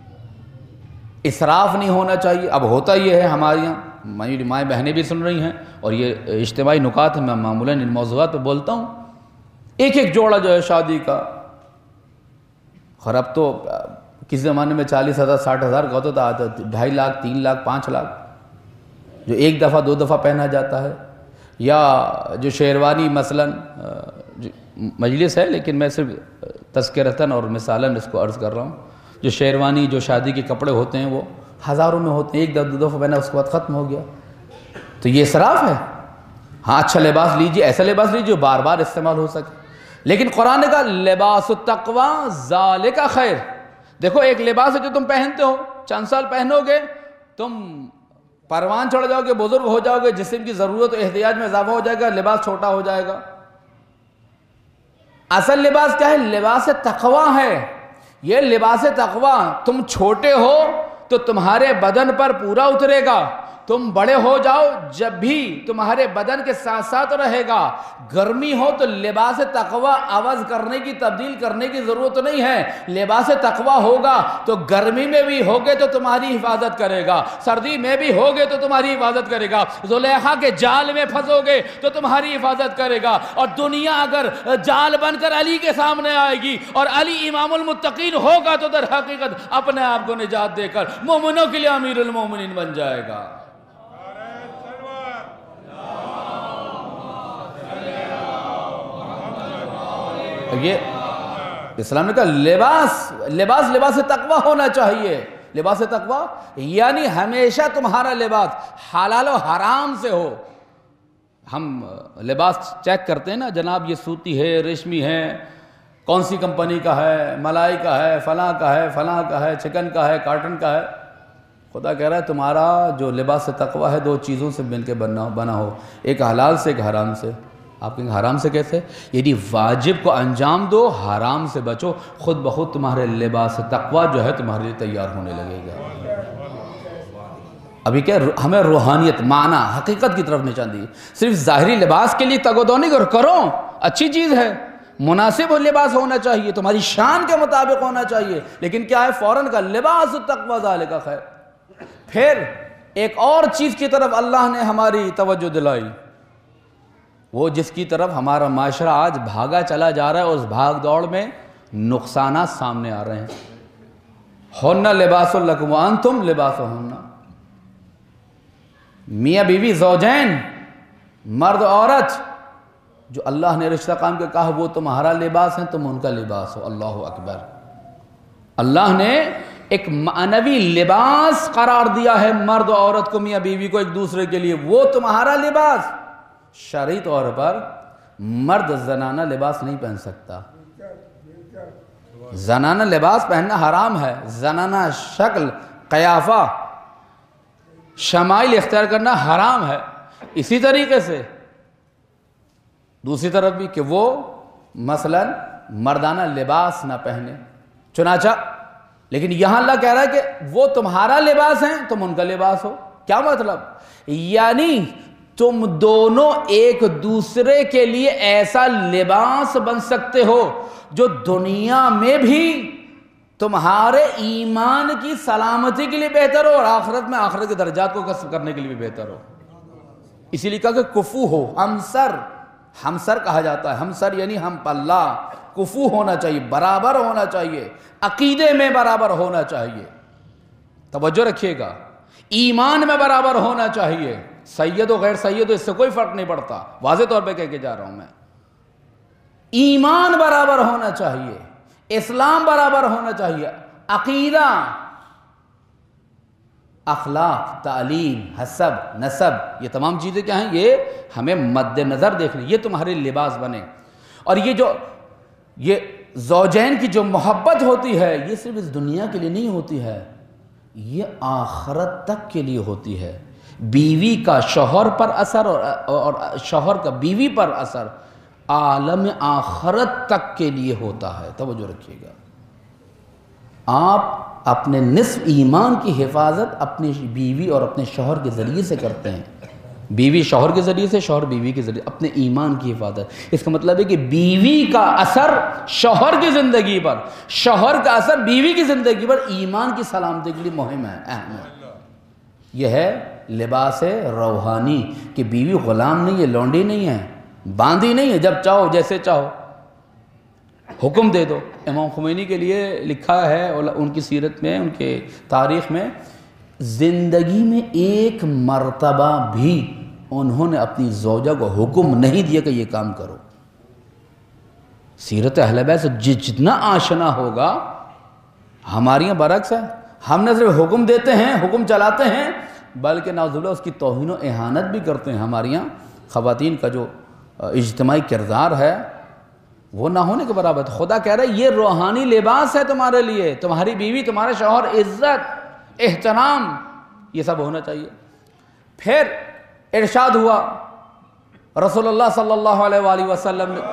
اسراف نہیں ہونا چاہیے. اب ہوتا یہ ہے ہمارے یہاں، میری مائیں بہنیں بھی سن رہی ہیں اور یہ اجتماعی نکات ہیں، میں معمولاً ان موضوعات پہ بولتا ہوں. ایک جوڑا جو ہے شادی کا، خیر اب تو کسی زمانے میں 40,000 60,000 کا ہوتا تھا، 2.5 لاکھ 3 لاکھ 5 لاکھ جو ایک دفعہ 2 دفعہ پہنا جاتا ہے. یا جو شیروانی مثلاً مجلس ہے لیکن میں صرف تذکرتاً اور مثالاً اس کو عرض کر رہا ہوں، جو شیروانی جو شادی کے کپڑے ہوتے ہیں وہ ہزاروں میں ہوتے ہیں، ایک 2 دفعہ پہنا اس کے بعد ختم ہو گیا. تو یہ اسراف ہے. ہاں اچھا لباس لیجیے، ایسا لباس لیجیے جو بار بار استعمال ہو سکے. لیکن قرآن کا لباس التقوی ذالک خیر. دیکھو ایک لباس ہے جو تم پہنتے ہو، چند سال پہنو گے تم پروان چڑھ جاؤ گے، بزرگ ہو جاؤ گے، جسم کی ضرورت و احتیاج میں اضافہ ہو جائے گا، لباس چھوٹا ہو جائے گا. اصل لباس کیا ہے؟ لباس تقوی ہے. یہ لباس تقوی، تم چھوٹے ہو تو تمہارے بدن پر پورا اترے گا، تم بڑے ہو جاؤ جب بھی تمہارے بدن کے ساتھ ساتھ رہے گا. گرمی ہو تو لباس تقوی عوض کرنے کی، تبدیل کرنے کی ضرورت نہیں ہے. لباس تقوی ہوگا تو گرمی میں بھی ہوگے تو تمہاری حفاظت کرے گا، سردی میں بھی ہوگے تو تمہاری حفاظت کرے گا، زلیخا کے جال میں پھنسو گے تو تمہاری حفاظت کرے گا. اور دنیا اگر جال بن کر علی کے سامنے آئے گی اور علی امام المتقین ہوگا تو در حقیقت اپنے آپ کو نجات دے کر مومنوں کے لیے امیر المومنین بن جائے گا. یہ اسلام نے کہا لباس تقوی ہونا چاہیے. لباس تقوی یعنی ہمیشہ تمہارا لباس حلال و حرام سے ہو. ہم لباس چیک کرتے ہیں نا جناب، یہ سوتی ہے، ریشمی ہے، کون سی کمپنی کا ہے، ملائی کا ہے، فلاں کا ہے، فلاں کا ہے، چکن کا ہے، کاٹن کا ہے. خدا کہہ رہا ہے تمہارا جو لباس تقوی ہے 2 چیزوں سے مل کے بنا ہو، ایک حلال سے، ایک حرام سے. آپ کہیں حرام سے کیسے؟ یعنی واجب کو انجام دو، حرام سے بچو، خود بخود تمہارے لباس تقوی جو ہے تمہارے لیے تیار ہونے لگے گا. ابھی کیا ہمیں روحانیت، معنی، حقیقت کی طرف نشان دی. صرف ظاہری لباس کے لیے تگودونی کرو، اچھی چیز ہے، مناسب لباس ہونا چاہیے، تمہاری شان کے مطابق ہونا چاہیے، لیکن کیا ہے فوراً کا لباس التقوی ذالک خیر. پھر ایک اور چیز کی طرف اللہ نے ہماری توجہ دلائی، وہ جس کی طرف ہمارا معاشرہ آج بھاگا چلا جا رہا ہے، اس بھاگ دوڑ میں نقصانات سامنے آ رہے ہیں. ہن لباس لکم وانتم لباس ہن. میاں بیوی زوجین، مرد عورت، جو اللہ نے رشتہ قائم کے کہا وہ تمہارا لباس ہے، تم ان کا لباس ہو. اللہ اکبر. اللہ نے ایک معنوی لباس قرار دیا ہے مرد و عورت کو، میاں بیوی کو ایک دوسرے کے لیے، وہ تمہارا لباس. شرعی طور پر مرد زنانہ لباس نہیں پہن سکتا. زنانہ لباس پہننا حرام ہے. زنانہ شکل، قیافہ، شمائل اختیار کرنا حرام ہے. اسی طریقے سے دوسری طرف بھی کہ وہ مثلا مردانہ لباس نہ پہنے. چنانچہ لیکن یہاں اللہ کہہ رہا ہے کہ وہ تمہارا لباس ہیں، تم ان کا لباس ہو. کیا مطلب؟ یعنی تم دونوں ایک دوسرے کے لیے ایسا لباس بن سکتے ہو جو دنیا میں بھی تمہارے ایمان کی سلامتی کے لیے بہتر ہو اور آخرت میں آخرت کے درجات کو کسب کرنے کے لیے بھی بہتر ہو. اسی لیے کہا کہ کفو ہو، ہمسر کہا جاتا ہے. ہمسر یعنی ہم پلہ، کفو ہونا چاہیے، برابر ہونا چاہیے، عقیدے میں برابر ہونا چاہیے. توجہ رکھیے گا، ایمان میں برابر ہونا چاہیے. سید و غیر سید اس سے کوئی فرق نہیں پڑتا، واضح طور پہ کہہ کے جا رہا ہوں میں. ایمان برابر ہونا چاہیے، اسلام برابر ہونا چاہیے، عقیدہ، اخلاق، تعلیم، حسب، نسب، یہ تمام چیزیں کیا ہیں؟ یہ ہمیں مد نظر دیکھنی. یہ تمہارے لباس بنے. اور یہ زوجین کی جو محبت ہوتی ہے یہ صرف اس دنیا کے لیے نہیں ہوتی ہے، یہ آخرت تک کے لیے ہوتی ہے. بیوی کا شوہر پر اثر اور شوہر کا بیوی پر اثر عالم آخرت تک کے لیے ہوتا ہے. توجہ رکھیے گا. آپ اپنے نصف ایمان کی حفاظت اپنی بیوی اور اپنے شوہر کے ذریعے سے کرتے ہیں. بیوی شوہر کے ذریعے سے، شوہر بیوی کے ذریعے، اپنے ایمان کی حفاظت. اس کا مطلب ہے کہ بیوی کا اثر شوہر کی زندگی پر، شوہر کا اثر بیوی کی زندگی پر ایمان کی سلامتی کے لیے مہم ہے، اہم ہے. یہ ہے لباس روحانی کہ بیوی غلام نہیں ہے، لونڈی نہیں ہے، باندھی نہیں ہے، جب چاہو جیسے چاہو حکم دے دو. امام خمینی کے لیے لکھا ہے ان کی سیرت میں، ان کے تاریخ میں، زندگی میں ایک مرتبہ بھی انہوں نے اپنی زوجہ کو حکم نہیں دیا کہ یہ کام کرو. سیرت اہل بیت سے جتنا آشنا ہوگا. ہمارے یہاں برعکس ہے، ہم نہ صرف حکم دیتے ہیں، حکم چلاتے ہیں، بلکہ نعوذ باللہ اس کی توہین و اہانت بھی کرتے ہیں. ہمارے یہاں خواتین کا جو اجتماعی کردار ہے وہ نہ ہونے کے برابر. خدا کہہ رہا ہے یہ روحانی لباس ہے تمہارے لیے، تمہاری بیوی، تمہارے شوہر، عزت، احترام، یہ سب ہونا چاہیے. پھر ارشاد ہوا رسول اللہ صلی اللہ علیہ وآلہ وسلم نے،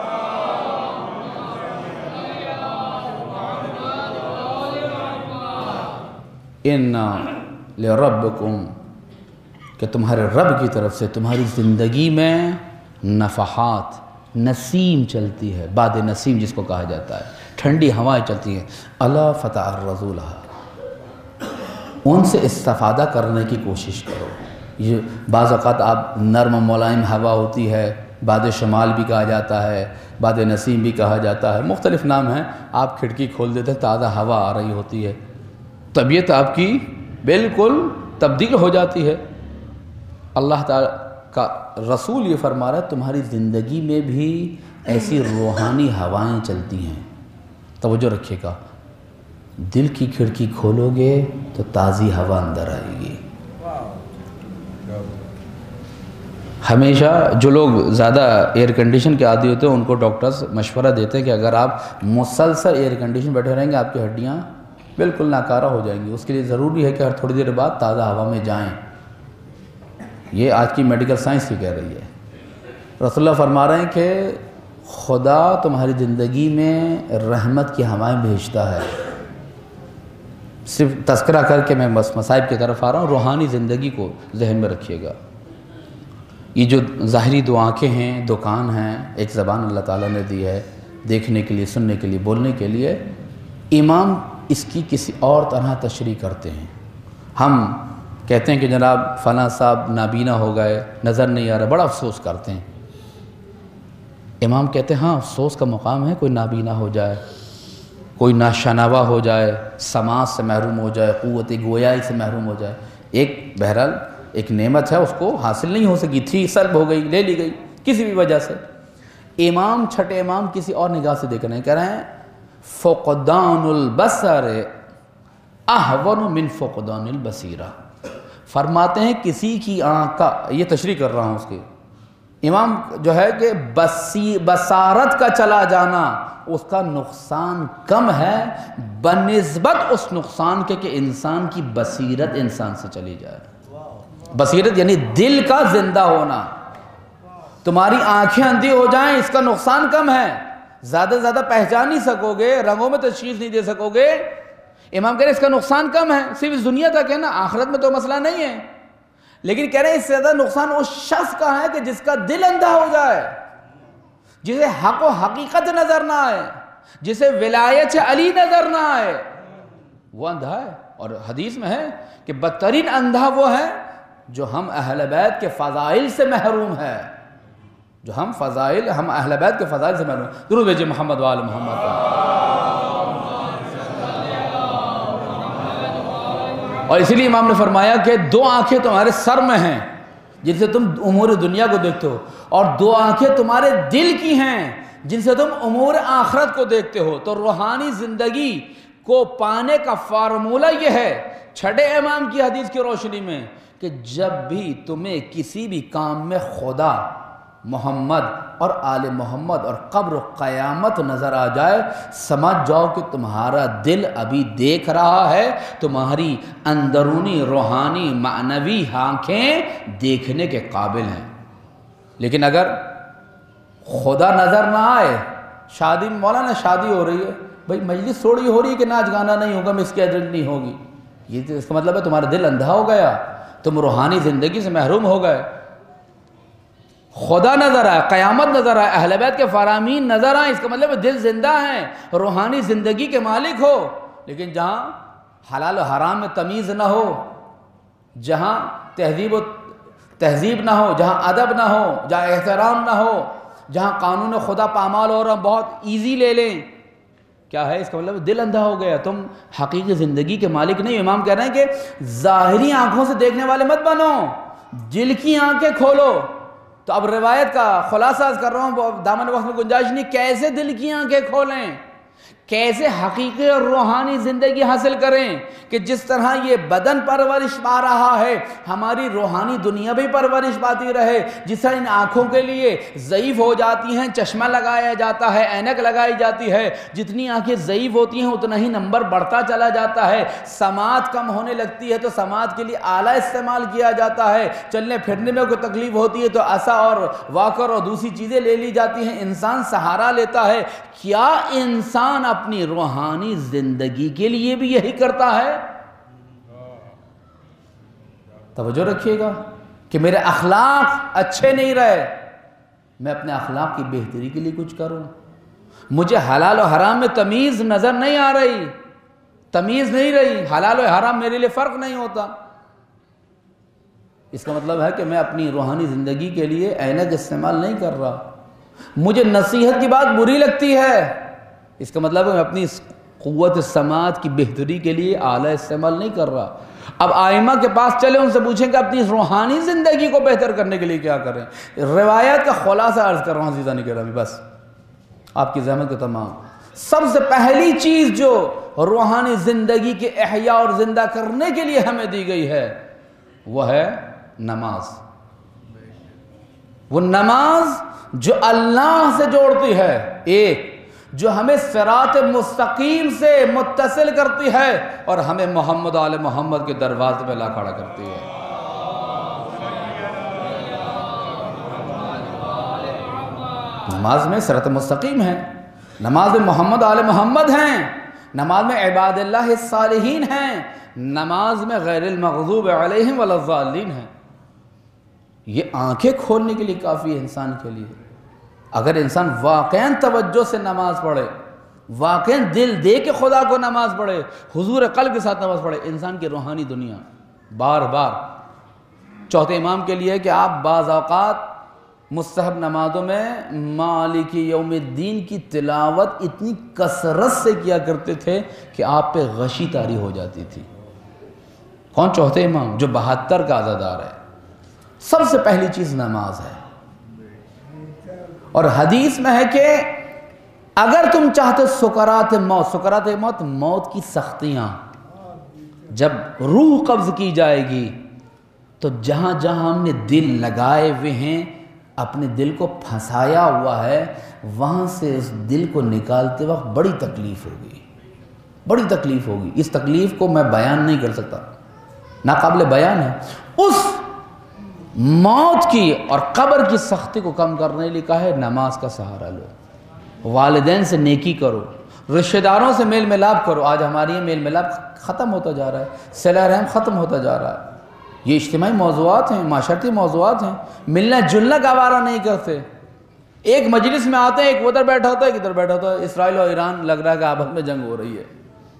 اِنَّ لِرَبِّكُمْ، کہ تمہارے رب کی طرف سے تمہاری زندگی میں نفحات، نسیم چلتی ہے. باد نسیم جس کو کہا جاتا ہے، ٹھنڈی ہوائیں چلتی ہیں. الا فتعرضوا، ان سے استفادہ کرنے کی کوشش کرو. یہ بعض اوقات آپ نرم و ملائم ہوا ہوتی ہے، باد شمال بھی کہا جاتا ہے، باد نسیم بھی کہا جاتا ہے، مختلف نام ہیں. آپ کھڑکی کھول دیتے ہیں، تازہ ہوا آ رہی ہوتی ہے، طبیعت آپ کی بالکل تبدیل ہو جاتی ہے. اللہ تعالیٰ کا رسول یہ فرما رہا ہے تمہاری زندگی میں بھی ایسی روحانی ہوائیں چلتی ہیں. توجہ رکھیے گا، دل کی کھڑکی کھولو گے تو تازی ہوا اندر آئے گی. ہمیشہ جو لوگ زیادہ ایئر کنڈیشن کے عادی ہوتے ہیں ان کو ڈاکٹرز مشورہ دیتے ہیں کہ اگر آپ مسلسل ایئر کنڈیشن بیٹھے رہیں گے آپ کی ہڈیاں بالکل ناکارہ ہو جائیں گی. اس کے لیے ضروری ہے کہ ہر تھوڑی دیر بعد تازہ ہوا میں جائیں. یہ آج کی میڈیکل سائنس ہی کہہ رہی ہے. رسول اللہ فرما رہے ہیں کہ خدا تمہاری زندگی میں رحمت کی ہوائیں بھیجتا ہے. صرف تذکرہ کر کے میں بس مصائب کی طرف آ رہا ہوں، روحانی زندگی کو ذہن میں رکھیے گا. یہ جو ظاہری دو آنکھیں ہیں، دو کان ہیں، ایک زبان اللہ تعالیٰ نے دی ہے دیکھنے کے لیے، سننے کے لیے، بولنے کے لیے. امام اس کی کسی اور طرح تشریح کرتے ہیں. ہم کہتے ہیں کہ جناب فلاں صاحب نابینا ہو گئے، نظر نہیں آ رہا، بڑا افسوس کرتے ہیں. امام کہتے ہیں ہاں افسوس کا مقام ہے، کوئی نابینا ہو جائے، کوئی ناشنوا ہو جائے، سماعت سے محروم ہو جائے، قوت گویائی سے محروم ہو جائے. ایک بہرحال ایک نعمت ہے، اس کو حاصل نہیں ہو سکی تھی، سلب ہو گئی، لے لی گئی کسی بھی وجہ سے. امام چھٹے امام کسی اور نگاہ سے دیکھ رہے ہیں، کہہ رہے ہیں فقدان البصر اہون من فقدان البصیرہ. فرماتے ہیں کسی کی آنکھ کا، یہ تشریح کر رہا ہوں اس کی، امام جو ہے کہ بصارت کا چلا جانا اس کا نقصان کم ہے بنسبت اس نقصان کے کہ انسان کی بصیرت انسان سے چلی جائے. بصیرت یعنی دل کا زندہ ہونا. تمہاری آنکھیں اندھی ہو جائیں اس کا نقصان کم ہے، زیادہ سے زیادہ پہچان نہیں سکو گے، رنگوں میں تشخیص نہیں دے سکو گے. امام کہہ رہے ہیں اس کا نقصان کم ہے، صرف اس دنیا تک ہے نا، آخرت میں تو مسئلہ نہیں ہے. لیکن کہہ رہے ہیں اس سے زیادہ نقصان اس شخص کا ہے کہ جس کا دل اندھا ہو جائے، جسے حق و حقیقت نظر نہ آئے، جسے ولایت علی نظر نہ آئے، وہ اندھا ہے. اور حدیث میں ہے کہ بدترین اندھا وہ ہے جو ہم اہل بیت کے فضائل سے محروم ہے، جو ہم اہل بیت کے فضائل سے محروم ہیں. درود بھیجئے محمد و آل محمد. اور اسی لیے امام نے فرمایا کہ دو آنکھیں تمہارے سر میں ہیں جن سے تم امور دنیا کو دیکھتے ہو، اور دو آنکھیں تمہارے دل کی ہیں جن سے تم امور آخرت کو دیکھتے ہو. تو روحانی زندگی کو پانے کا فارمولہ یہ ہے چھٹے امام کی حدیث کی روشنی میں کہ جب بھی تمہیں کسی بھی کام میں خدا، محمد اور آل محمد اور قبر و قیامت نظر آ جائے، سمجھ جاؤ کہ تمہارا دل ابھی دیکھ رہا ہے، تمہاری اندرونی روحانی معنوی آنکھیں دیکھنے کے قابل ہیں. لیکن اگر خدا نظر نہ آئے، شادی میں مولانا شادی ہو رہی ہے، بھائی مجلس تھوڑی ہو رہی ہے کہ ناچ گانا نہیں ہوگا، مس گیدرنگ نہیں ہوگی، یہ تو اس کا مطلب ہے تمہارا دل اندھا ہو گیا، تم روحانی زندگی سے محروم ہو گئے. خدا نظر آئے، قیامت نظر آئے، اہل بیت کے فرامین نظر آئے، اس کا مطلب ہے دل زندہ ہیں، روحانی زندگی کے مالک ہو. لیکن جہاں حلال و حرام میں تمیز نہ ہو، جہاں تہذیب نہ ہو، جہاں ادب نہ ہو، جہاں احترام نہ ہو، جہاں قانون خدا پامال ہو رہا بہت ایزی لے لیں، کیا ہے اس کا مطلب دل اندھا ہو گیا، تم حقیقی زندگی کے مالک نہیں. امام کہہ رہے ہیں کہ ظاہری آنکھوں سے دیکھنے والے مت بنو، دل کی آنکھیں کھولو. تو اب روایت کا خلاصہ کر رہا ہوں، دامن وقت میں گنجائش نہیں. کیسے دل کی آنکھیں کھولیں، کیسے حقیقی اور روحانی زندگی حاصل کریں کہ جس طرح یہ بدن پرورش پا رہا ہے ہماری روحانی دنیا بھی پرورش پاتی رہے. جس طرح ان آنکھوں کے لیے ضعیف ہو جاتی ہیں چشمہ لگایا جاتا ہے، اینک لگائی جاتی ہے، جتنی آنکھیں ضعیف ہوتی ہیں اتنا ہی نمبر بڑھتا چلا جاتا ہے. سماعت کم ہونے لگتی ہے تو سماعت کے لیے آلہ استعمال کیا جاتا ہے، چلنے پھرنے میں کوئی تکلیف ہوتی ہے تو عصا اور واکر اور دوسری چیزیں لے لی جاتی ہیں، انسان سہارا لیتا ہے. کیا انسان اپنی روحانی زندگی کے لیے بھی یہی کرتا ہے؟ توجہ رکھیے گا کہ میرے اخلاق اچھے نہیں رہے، میں اپنے اخلاق کی بہتری کے لیے کچھ کروں. مجھے حلال و حرام میں تمیز نظر نہیں آ رہی، تمیز نہیں رہی، حلال و حرام میرے لیے فرق نہیں ہوتا. اس کا مطلب ہے کہ میں اپنی روحانی زندگی کے لیے اینک استعمال نہیں کر رہا. مجھے نصیحت کی بات بری لگتی ہے، اس کا مطلب ہے میں اپنی قوت سماعت کی بہتری کے لیے آلہ استعمال نہیں کر رہا. اب آئمہ کے پاس چلے، ان سے پوچھیں کہ اپنی روحانی زندگی کو بہتر کرنے کے لیے کیا کریں. روایت کا خلاصہ عرض کر رہا ہوں عزیزان گرامی، بس آپ کی زحمت کو تمام. سب سے پہلی چیز جو روحانی زندگی کے احیاء اور زندہ کرنے کے لیے ہمیں دی گئی ہے وہ ہے نماز. وہ نماز جو اللہ سے جوڑتی ہے، ایک جو ہمیں صراط مستقیم سے متصل کرتی ہے اور ہمیں محمد آل محمد کے دروازے پہ لا کھڑا کرتی ہے. نماز میں صراط مستقیم ہے، نماز میں محمد آل محمد ہیں، نماز میں عباد اللہ الصالحین ہیں، نماز میں غیر المغضوب علیہم ولا الضالین ہیں. یہ آنکھیں کھولنے کے لیے کافی ہے انسان کے لیے. اگر انسان واقعاً توجہ سے نماز پڑھے، واقعاً دل دے کے خدا کو نماز پڑھے، حضور قلب کے ساتھ نماز پڑھے، انسان کی روحانی دنیا بار بار. چوتھے امام کے لیے کہ آپ بعض اوقات مستحب نمازوں میں مالک یوم الدین کی تلاوت اتنی کثرت سے کیا کرتے تھے کہ آپ پہ غشی طاری ہو جاتی تھی. کون؟ چوتھے امام جو 72 کا عزادار ہے. سب سے پہلی چیز نماز ہے. اور حدیث میں ہے کہ اگر تم چاہتے سکرات موت، موت کی سختیاں، جب روح قبض کی جائے گی تو جہاں جہاں ہم نے دل لگائے ہوئے ہیں اپنے دل کو پھنسایا ہوا ہے، وہاں سے اس دل کو نکالتے وقت بڑی تکلیف ہوگی، بڑی تکلیف ہوگی۔ اس تکلیف کو میں بیان نہیں کر سکتا، ناقابل بیان ہے۔ اس موت کی اور قبر کی سختی کو کم کرنے کے لیے کہا ہے نماز کا سہارا لو، والدین سے نیکی کرو، رشتہ داروں سے میل ملاپ کرو۔ آج ہماری یہ میل ملاپ ختم ہوتا جا رہا ہے، صلہ رحم ختم ہوتا جا رہا ہے۔ یہ اجتماعی موضوعات ہیں، معاشرتی موضوعات ہیں، ملنا جلنا گوارا نہیں کرتے۔ ایک مجلس میں آتے ہیں، ایک ادھر بیٹھا ہوتا ہے، ایک ادھر بیٹھا ہوتا ہے، اسرائیل اور ایران لگ رہا ہے کہ آپس میں جنگ ہو رہی ہے۔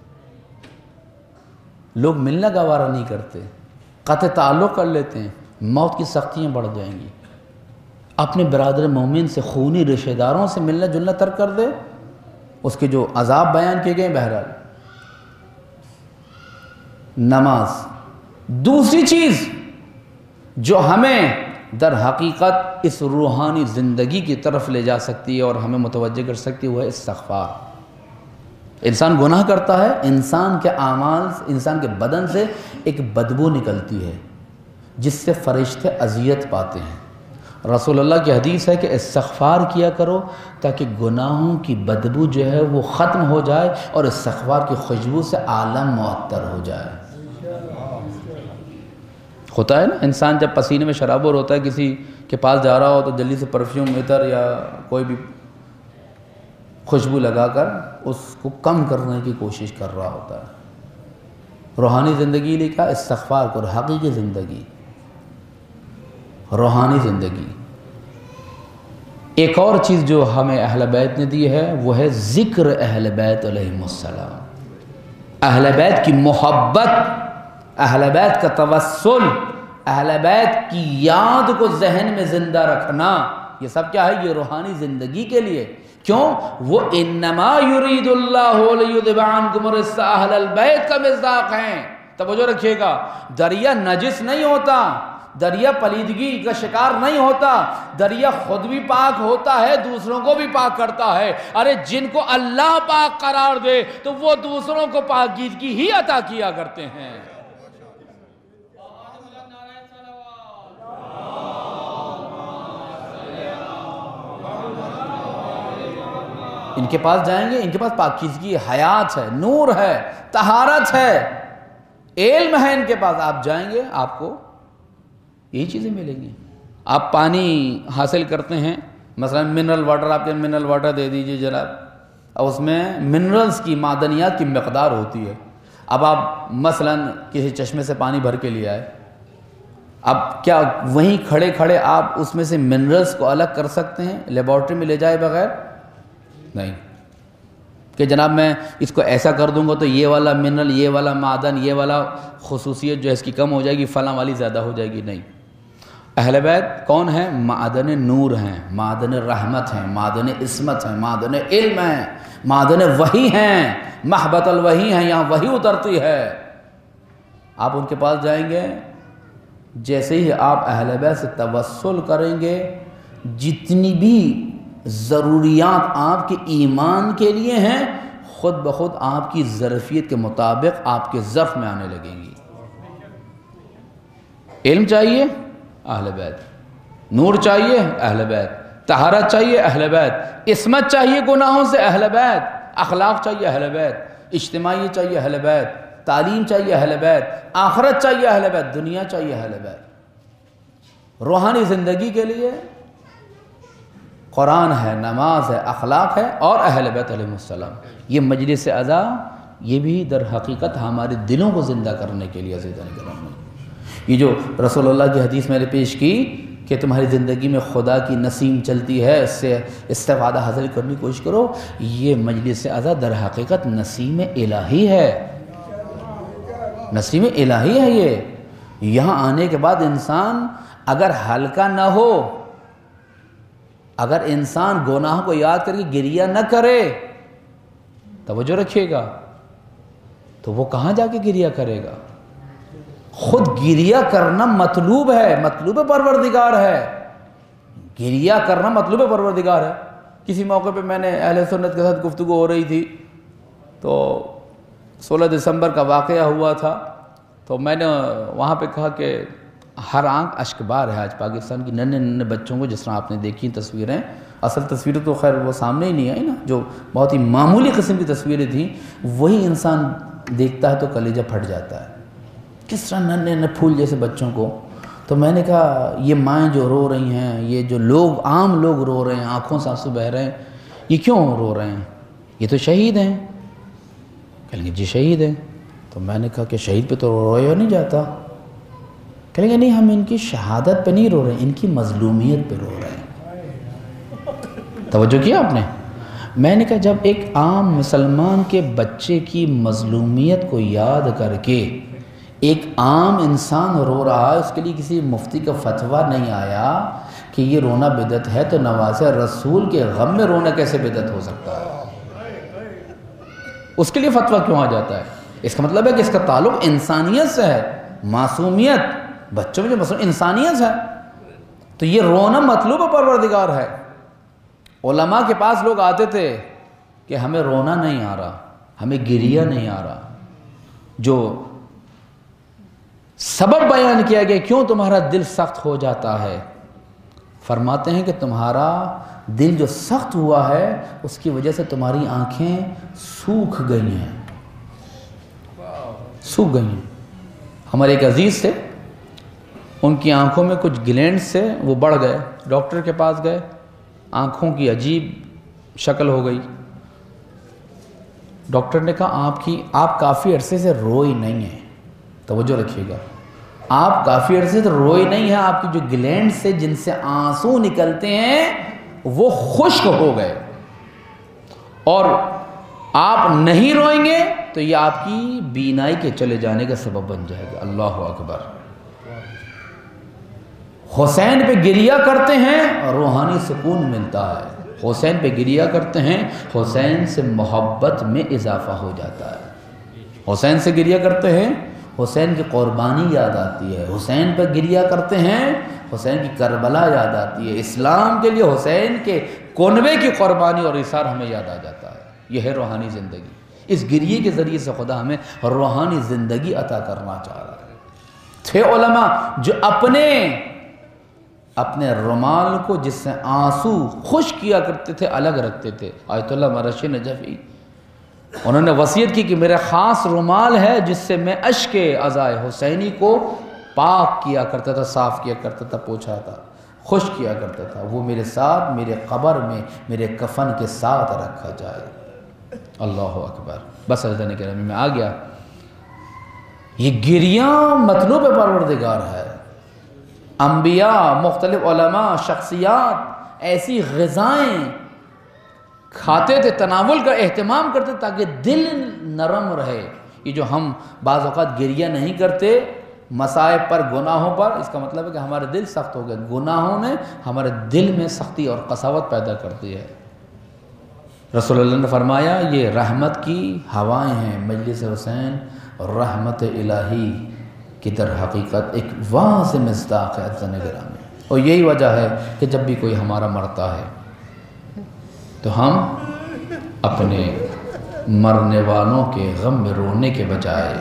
لوگ ملنا گوارا نہیں کرتے، قطع تعلق کر لیتے ہیں، موت کی سختیاں بڑھ جائیں گی۔ اپنے برادر مومن سے، خونی رشتہ داروں سے ملنا جلنا ترک کر دے، اس کے جو عذاب بیان کیے گئے۔ بہرحال نماز دوسری چیز جو ہمیں در حقیقت اس روحانی زندگی کی طرف لے جا سکتی ہے اور ہمیں متوجہ کر سکتی ہے، وہ ہے استغفار۔ انسان گناہ کرتا ہے، انسان کے اعمال، انسان کے بدن سے ایک بدبو نکلتی ہے جس سے فرشتے اذیت پاتے ہیں۔ رسول اللہ کی حدیث ہے کہ استغفار کیا کرو تاکہ گناہوں کی بدبو جو ہے وہ ختم ہو جائے اور استغفار کی خوشبو سے عالم معطر ہو جائے۔ ہوتا ہے نا، انسان جب پسینے میں شرابور ہوتا ہے، کسی کے پاس جا رہا ہو تو جلدی سے پرفیوم عطر یا کوئی بھی خوشبو لگا کر اس کو کم کرنے کی کوشش کر رہا ہوتا ہے۔ روحانی زندگی لے کیا؟ استغفار کرو، حقیقی زندگی، روحانی زندگی۔ ایک اور چیز جو ہمیں اہل بیت نے دی ہے وہ ہے ذکر اہل بیت علیہم السلام، اہل بیت کی محبت، اہل بیت کا توسل، اہل بیت کی یاد کو ذہن میں زندہ رکھنا۔ یہ سب کیا ہے؟ یہ روحانی زندگی کے لیے۔ کیوں؟ وہ انما یرید اللہ لیذھب عنکم الرجس اہل البیت کا مصداق ہیں۔ توجہ رکھیے گا، دریا نجس نہیں ہوتا، دریا پلیدگی کا شکار نہیں ہوتا، دریا خود بھی پاک ہوتا ہے، دوسروں کو بھی پاک کرتا ہے۔ ارے جن کو اللہ پاک قرار دے تو وہ دوسروں کو پاکیزگی ہی عطا کیا کرتے ہیں۔ ان کے پاس جائیں گے، ان کے پاس پاکیزگی، حیات ہے، نور ہے، طہارت ہے، علم ہے ان کے پاس۔ آپ جائیں گے آپ کو یہی چیزیں ملیں گی۔ آپ پانی حاصل کرتے ہیں، مثلا منرل واٹر، آپ کے منرل واٹر دے دیجئے جناب، اب اس میں منرلز کی، معدنیات کی مقدار ہوتی ہے۔ اب آپ مثلا کسی چشمے سے پانی بھر کے لے آئے، اب کیا وہیں کھڑے کھڑے آپ اس میں سے منرلز کو الگ کر سکتے ہیں لیبارٹری میں لے جائے بغیر؟ نہیں، کہ جناب میں اس کو ایسا کر دوں گا تو یہ والا منرل، یہ والا معدن، یہ والا خصوصیت جو ہے اس کی کم ہو جائے گی، فلاں والی زیادہ ہو جائے گی۔ نہیں، اہل بیت کون ہیں؟ معدن نور ہیں، معدن رحمت ہیں، معدن عصمت ہیں، معدن علم ہیں، معدن وحی ہیں، محبت الوحی ہیں، یہاں وحی اترتی ہے۔ آپ ان کے پاس جائیں گے، جیسے ہی آپ اہل بیت سے توسل کریں گے، جتنی بھی ضروریات آپ کے ایمان کے لیے ہیں خود بخود آپ کی ظرفیت کے مطابق آپ کے ظرف میں آنے لگیں گی۔ علم چاہیے؟ اہل بیت۔ نور چاہیے؟ اہل بیت۔ طہارت چاہیے؟ اہل بیت۔ عصمت چاہیے گناہوں سے؟ اہل بیت۔ اخلاق چاہیے؟ اہل بیت۔ اجتماعی چاہیے؟ اہل بیت۔ تعلیم چاہیے؟ اہل بیت۔ آخرت چاہیے؟ اہل بیت۔ دنیا چاہیے؟ اہل بیت۔ روحانی زندگی کے لیے قرآن ہے، نماز ہے، اخلاق ہے اور اہل بیت علیہ السلام۔ یہ مجلس عزا یہ بھی در حقیقت ہمارے دلوں کو زندہ کرنے کے لیے عزیزان کرام، یہ جو رسول اللہ کی حدیث میں نے پیش کی کہ تمہاری زندگی میں خدا کی نسیم چلتی ہے، اس سے استفادہ حاصل کرنے کی کوشش کرو، یہ مجلس عزا در حقیقت نسیم الہی ہے، نسیم الہی ہے۔ یہ یہاں آنے کے بعد انسان اگر ہلکا نہ ہو، اگر انسان گناہ کو یاد کر کے گریہ نہ کرے، توجہ رکھیے گا، تو وہ کہاں جا کے گریہ کرے گا؟ خود گریہ کرنا مطلوب ہے، مطلوب پروردگار ہے، گریہ کرنا مطلوب پروردگار ہے۔ کسی موقع پہ میں نے اہل سنت کے ساتھ گفتگو ہو رہی تھی، تو 16 دسمبر کا واقعہ ہوا تھا، تو میں نے وہاں پہ کہا کہ ہر آنکھ اشک بار ہے آج پاکستان کی ننھے ننھے بچوں کو، جس طرح آپ نے دیکھی تصویریں، اصل تصویریں تو خیر وہ سامنے ہی نہیں آئی نا، جو بہت ہی معمولی قسم کی تصویریں تھیں، وہی انسان دیکھتا ہے تو کلیجہ پھٹ جاتا ہے، کس طرح ننھے ننھے پھول جیسے بچوں کو۔ تو میں نے کہا یہ مائیں جو رو رہی ہیں، یہ جو لوگ عام لوگ رو رہے ہیں، آنکھوں سے آنسو بہہ رہے ہیں، یہ کیوں رو رہے ہیں؟ یہ تو شہید ہیں۔ کہیں گے جی شہید ہیں۔ تو میں نے کہا کہ شہید پہ تو رویا نہیں جاتا۔ کہیں گے نہیں، ہم ان کی شہادت پہ نہیں رو رہے ہیں، ان کی مظلومیت پہ رو رہے ہیں۔ توجہ کیا آپ نے؟ میں نے کہا جب ایک عام مسلمان کے بچے کی مظلومیت کو یاد کر کے ایک عام انسان رو رہا ہے، اس کے لیے کسی مفتی کا فتویٰ نہیں آیا کہ یہ رونا بدعت ہے، تو نوازِ رسول کے غم میں رونا کیسے بدعت ہو سکتا ہے؟ اس کے لیے فتویٰ کیوں آ جاتا ہے؟ اس کا مطلب ہے کہ اس کا تعلق انسانیت سے ہے، معصومیت، بچوں میں جو مسئلہ انسانیت ہے، تو یہ رونا مطلوب پروردگار ہے۔ علماء کے پاس لوگ آتے تھے کہ ہمیں رونا نہیں آ رہا، ہمیں گریہ نہیں آ رہا، جو سبب بیان کیا گیا کیوں تمہارا دل سخت ہو جاتا ہے، فرماتے ہیں کہ تمہارا دل جو سخت ہوا ہے اس کی وجہ سے تمہاری آنکھیں سوکھ گئی ہیں، سوکھ گئی ہیں۔ ہمارے ایک عزیز تھے، ان کی آنکھوں میں کچھ گلینڈ سے وہ بڑھ گئے، ڈاکٹر کے پاس گئے، آنکھوں کی عجیب شکل ہو گئی۔ ڈاکٹر نے کہا آپ کافی عرصے سے روئی نہیں ہیں، توجہ رکھیے گا، آپ کافی عرصے سے روئی نہیں ہیں، آپ کی جو گلینڈ سے جن سے آنسو نکلتے ہیں وہ خشک ہو گئے، اور آپ نہیں روئیں گے تو یہ آپ کی بینائی کے چلے جانے کا سبب بن جائے گا۔ اللہ اکبر۔ حسین پہ گریہ کرتے ہیں روحانی سکون ملتا ہے، حسین پہ گریہ کرتے ہیں حسین سے محبت میں اضافہ ہو جاتا ہے، حسین سے گریہ کرتے ہیں حسین کی قربانی یاد آتی ہے، حسین پہ گریہ کرتے ہیں حسین کی کربلا یاد آتی ہے، اسلام کے لیے حسین کے کنبے کی قربانی اور ایثار ہمیں یاد آ جاتا ہے۔ یہ ہے روحانی زندگی۔ اس گریے کے ذریعے سے خدا ہمیں روحانی زندگی عطا کرنا چاہ رہا ہے۔ تھے علماء جو اپنے رومال کو جس سے آنسو خشک کیا کرتے تھے الگ رکھتے تھے۔ آیت اللہ مرشی نجفی انہوں نے وصیت کی کہ میرا خاص رومال ہے جس سے میں اشک عزائے حسینی کو پاک کیا کرتا تھا، صاف کیا کرتا تھا، پوچھا تھا، خشک کیا کرتا تھا، وہ میرے ساتھ میرے قبر میں میرے کفن کے ساتھ رکھا جائے۔ اللہ اکبر۔ بس عزیزان گرامی میں آ گیا، یہ گریاں مطلوب پروردگار ہے۔ انبیاء، مختلف علماء، شخصیات ایسی غذائیں کھاتے تھے، تناول کا اہتمام کرتے تاکہ دل نرم رہے۔ یہ جو ہم بعض اوقات گریہ نہیں کرتے مصائب پر، گناہوں پر، اس کا مطلب ہے کہ ہمارے دل سخت ہو گئے، گناہوں نے ہمارے دل میں سختی اور قساوت پیدا کر دی ہے۔ رسول اللہ نے فرمایا یہ رحمت کی ہوائیں ہیں، مجلس حسین اور رحمت الہی کی در حقیقت ایک واضح مصداق ہے عزیزان گرامی۔ اور یہی وجہ ہے کہ جب بھی کوئی ہمارا مرتا ہے تو ہم اپنے مرنے والوں کے غم میں رونے کے بجائے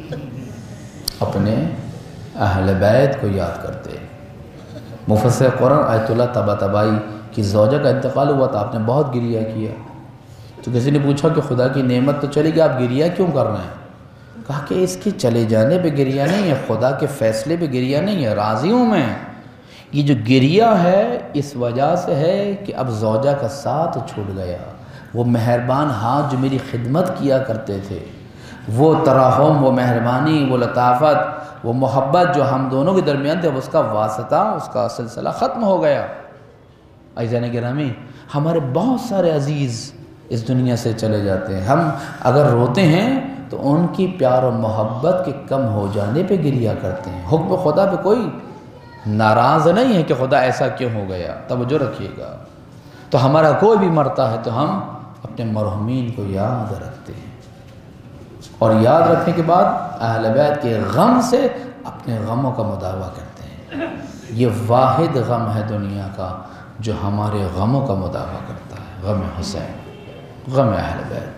اپنے اہل بیت کو یاد کرتے ہیں۔ مفسر قرآن آیت اللہ طباطبائی کی زوجہ کا انتقال ہوا تو آپ نے بہت گریہ کیا، تو کسی نے پوچھا کہ خدا کی نعمت تو چلے گی، آپ گریہ کیوں کر رہے ہیں؟ کہا کہ اس کے چلے جانے پہ گریہ نہیں ہے، خدا کے فیصلے پہ گریہ نہیں ہے، راضی ہوں میں۔ یہ جو گریہ ہے اس وجہ سے ہے کہ اب زوجہ کا ساتھ چھوٹ گیا، وہ مہربان ہاتھ جو میری خدمت کیا کرتے تھے، وہ ترحم، وہ مہربانی، وہ لطافت، وہ محبت جو ہم دونوں کے درمیان تھے، اس کا واسطہ، اس کا سلسلہ ختم ہو گیا۔ عزیزان گرامی، ہمارے بہت سارے عزیز اس دنیا سے چلے جاتے ہیں، ہم اگر روتے ہیں تو ان کی پیار و محبت کے کم ہو جانے پہ گریہ کرتے ہیں۔ حکم خدا پہ کوئی ناراض نہیں ہے کہ خدا ایسا کیوں ہو گیا، توجہ رکھیے گا۔ تو ہمارا کوئی بھی مرتا ہے تو ہم اپنے مرحومین کو یاد رکھتے ہیں، اور یاد رکھنے کے بعد اہل بیت کے غم سے اپنے غموں کا مداوع کرتے ہیں۔ یہ واحد غم ہے دنیا کا جو ہمارے غموں کا مداوع کرتا ہے، غم حسین، غم اہل بیت۔